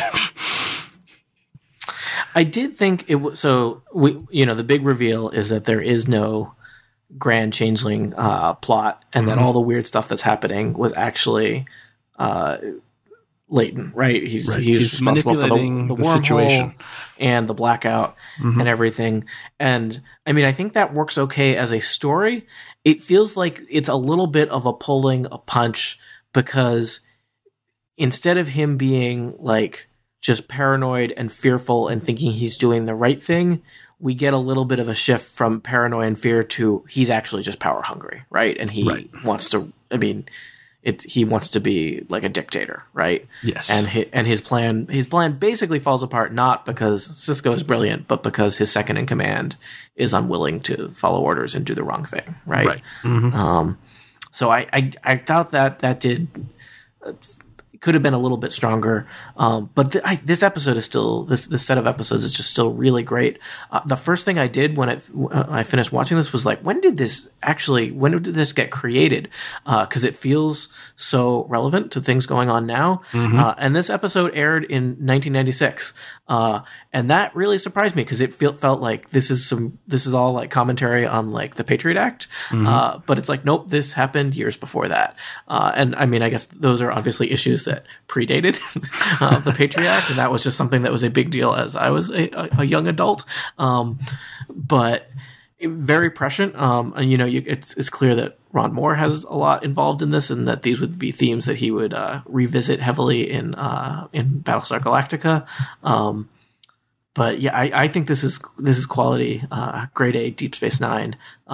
I did think it was, so the big reveal is that there is no grand changeling plot, and that all the weird stuff that's happening was actually Leighton, right? He's responsible for the wormhole situation and the blackout and everything. And I mean, I think that works okay as a story. It feels like it's a little bit of a pulling a punch, because instead of him being like just paranoid and fearful and thinking he's doing the right thing, we get a little bit of a shift from paranoia and fear to he's actually just power hungry, right? And he wants to, he wants to be like a dictator, right? Yes. And his plan basically falls apart, not because Sisko is brilliant, but because his second in command is unwilling to follow orders and do the wrong thing, right? Right. Mm-hmm. So I thought that did could have been a little bit stronger, but this episode is still this set of episodes is just still really great. The first thing I did when I finished watching this was like, when did this get created? Because it feels so relevant to things going on now. And this episode aired in 1996, and that really surprised me, because it felt like this is all like commentary on like the Patriot Act, but it's like, nope, this happened years before that. And I mean, I guess those are obviously issues that predated the Patriot Act, and that was just something that was a big deal as I was a young adult. But very prescient. And it's clear that Ron Moore has a lot involved in this, and that these would be themes that he would revisit heavily in Battlestar Galactica. But yeah, I think this is quality, grade A Deep Space Nine.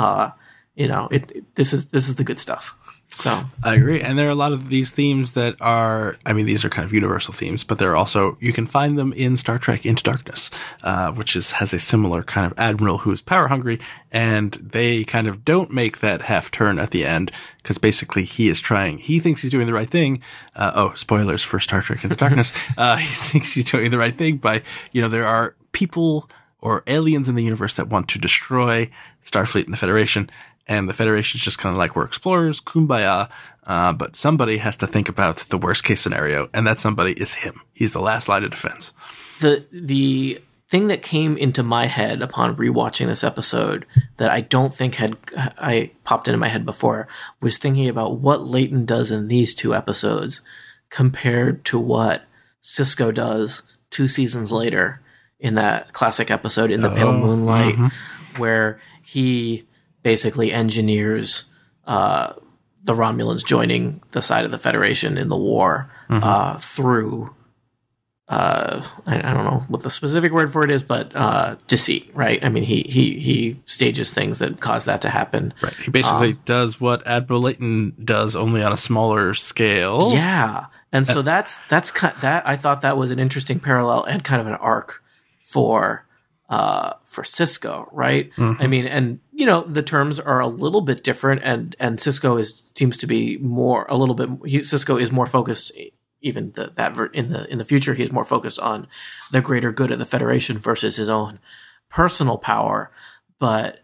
This is the good stuff. So I agree. And there are a lot of these themes that are, these are kind of universal themes, but they're also, you can find them in Star Trek Into Darkness, which has a similar kind of admiral who is power hungry, and they kind of don't make that half turn at the end, because basically he thinks he's doing the right thing. Spoilers for Star Trek Into Darkness. He thinks he's doing the right thing by, there are people or aliens in the universe that want to destroy Starfleet and the Federation. And the Federation's just kind of like, we're explorers, kumbaya, but somebody has to think about the worst case scenario, and that somebody is him. He's the last line of defense. The thing that came into my head upon rewatching this episode that I don't think I popped into my head before was thinking about what Leighton does in these two episodes compared to what Sisko does 2 seasons later in that classic episode in the Pale Moonlight, where he basically engineers the Romulans joining the side of the Federation in the war through I don't know what the specific word for it is, but deceit, right? I mean, he stages things that cause that to happen. Right. He basically does what Admiral Leighton does, only on a smaller scale. Yeah, and so that's that. I thought that was an interesting parallel and kind of an arc for Sisko, right? I mean, and the terms are a little bit different, and Sisko seems to be Sisko is more focused, even in the future, he's more focused on the greater good of the Federation versus his own personal power. But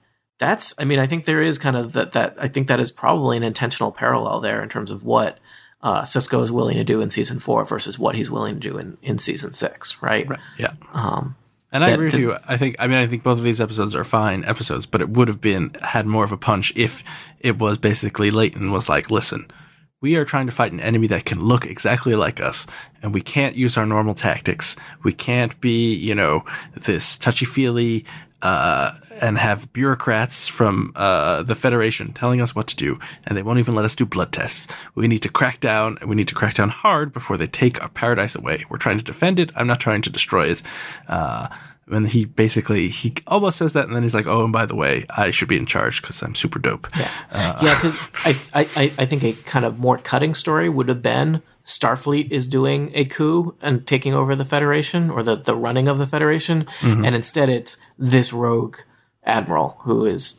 I think there is kind of that I think that is probably an intentional parallel there in terms of what Sisko is willing to do in season 4 versus what he's willing to do in season 6, right? Right. Yeah. And I agree with you. I think both of these episodes are fine episodes, but it would have had more of a punch if it was basically Leighton was like, listen, we are trying to fight an enemy that can look exactly like us, and we can't use our normal tactics. We can't be, this touchy-feely, and have bureaucrats from the Federation telling us what to do, and they won't even let us do blood tests. We need to crack down, and we need to crack down hard before they take our paradise away. We're trying to defend it. I'm not trying to destroy it. And he almost says that, and then he's like, oh, and by the way, I should be in charge because I'm super dope. Yeah, because I think a kind of more cutting story would have been Starfleet is doing a coup and taking over the Federation, or the running of the Federation, and instead it's this rogue admiral who is,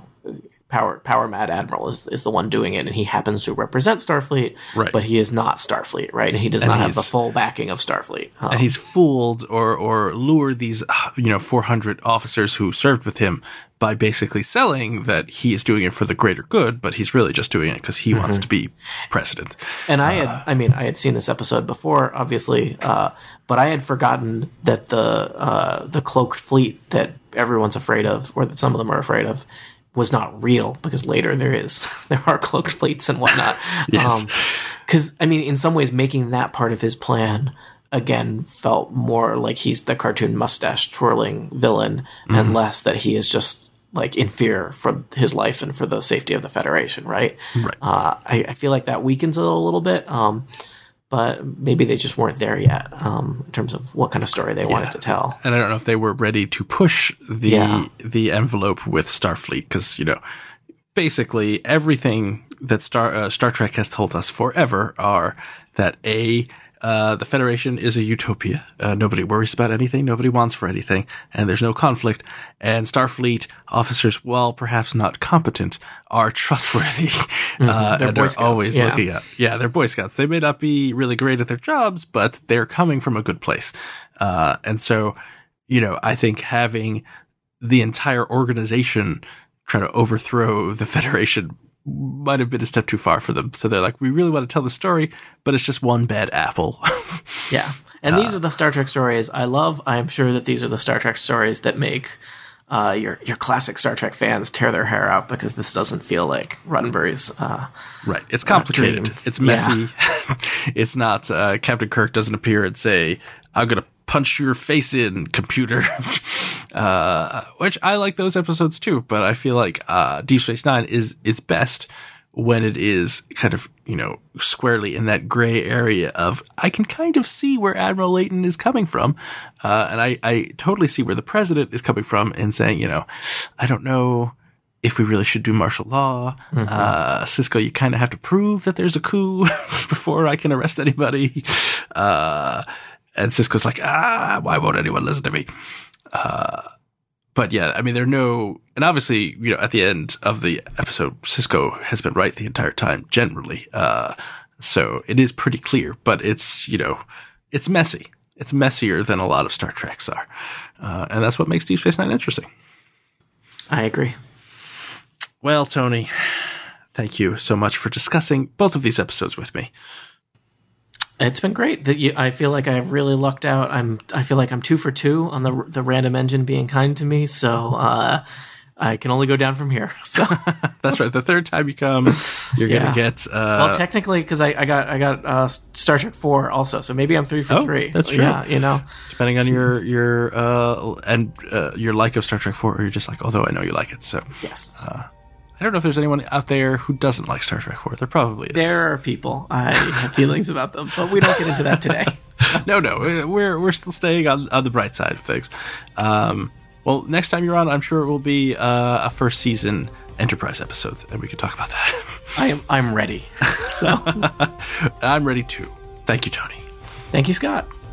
power mad admiral is the one doing it, and he happens to represent Starfleet, right. But he is not Starfleet, right? And he does not have the full backing of Starfleet. And he's fooled or lured these, 400 officers who served with him by basically selling that he is doing it for the greater good, but he's really just doing it because he wants to be president. And I had seen this episode before, obviously, but I had forgotten that the cloaked fleet that everyone's afraid of, or that some of them are afraid of, was not real, because later there are cloaked fleets and whatnot. Yes. Because, in some ways, making that part of his plan again felt more like he's the cartoon mustache twirling villain, and less that he is just like in fear for his life and for the safety of the Federation, right? Right. I feel like that weakens it a little bit, but maybe they just weren't there yet in terms of what kind of story they wanted to tell. And I don't know if they were ready to push the envelope with Starfleet, because, basically everything that Star Trek has told us forever are that the Federation is a utopia. Nobody worries about anything. Nobody wants for anything. And there's no conflict. And Starfleet officers, while perhaps not competent, are trustworthy. They're Boy Scouts, always looking at. Yeah, they're Boy Scouts. They may not be really great at their jobs, but they're coming from a good place. And so, I think having the entire organization try to overthrow the Federation might have been a step too far for them. So they're like, we really want to tell the story, but it's just one bad apple. Yeah. And these are the Star Trek stories I love. I'm sure that these are the Star Trek stories that make your classic Star Trek fans tear their hair out, because this doesn't feel like Roddenberry's right. It's complicated. Dream. It's messy. Yeah. It's not Captain Kirk doesn't appear and say, I'm going to punch your face in, computer. Which I like those episodes too, but I feel like Deep Space Nine is its best when it is kind of, squarely in that gray area of, I can kind of see where Admiral Leighton is coming from. And I totally see where the president is coming from and saying, I don't know if we really should do martial law. Sisko, you kind of have to prove that there's a coup before I can arrest anybody. And Sisko's like, why won't anyone listen to me? But yeah, and obviously, at the end of the episode, Sisko has been right the entire time, generally. So it is pretty clear, but it's, it's messy. It's messier than a lot of Star Treks are. And that's what makes Deep Space Nine interesting. I agree. Well, Tony, thank you so much for discussing both of these episodes with me. It's been great. I feel like I've really lucked out. I feel like I'm 2 for 2 on the random engine being kind to me. So I can only go down from here. So that's right. The third time you come, you're gonna get. Well, technically, because I got Star Trek 4 also. So maybe I'm 3 for 3. That's true. Yeah, depending on your like of Star Trek 4, or you're just like, although I know you like it. So yes. I don't know if there's anyone out there who doesn't like Star Trek 4. There probably is. There are people. I have feelings about them, but we don't get into that today. No, we're still staying on the bright side of things. Well, next time you're on, I'm sure it will be a first season Enterprise episode, and we can talk about that. I'm ready. So I'm ready too. Thank you, Tony. Thank you, Scott.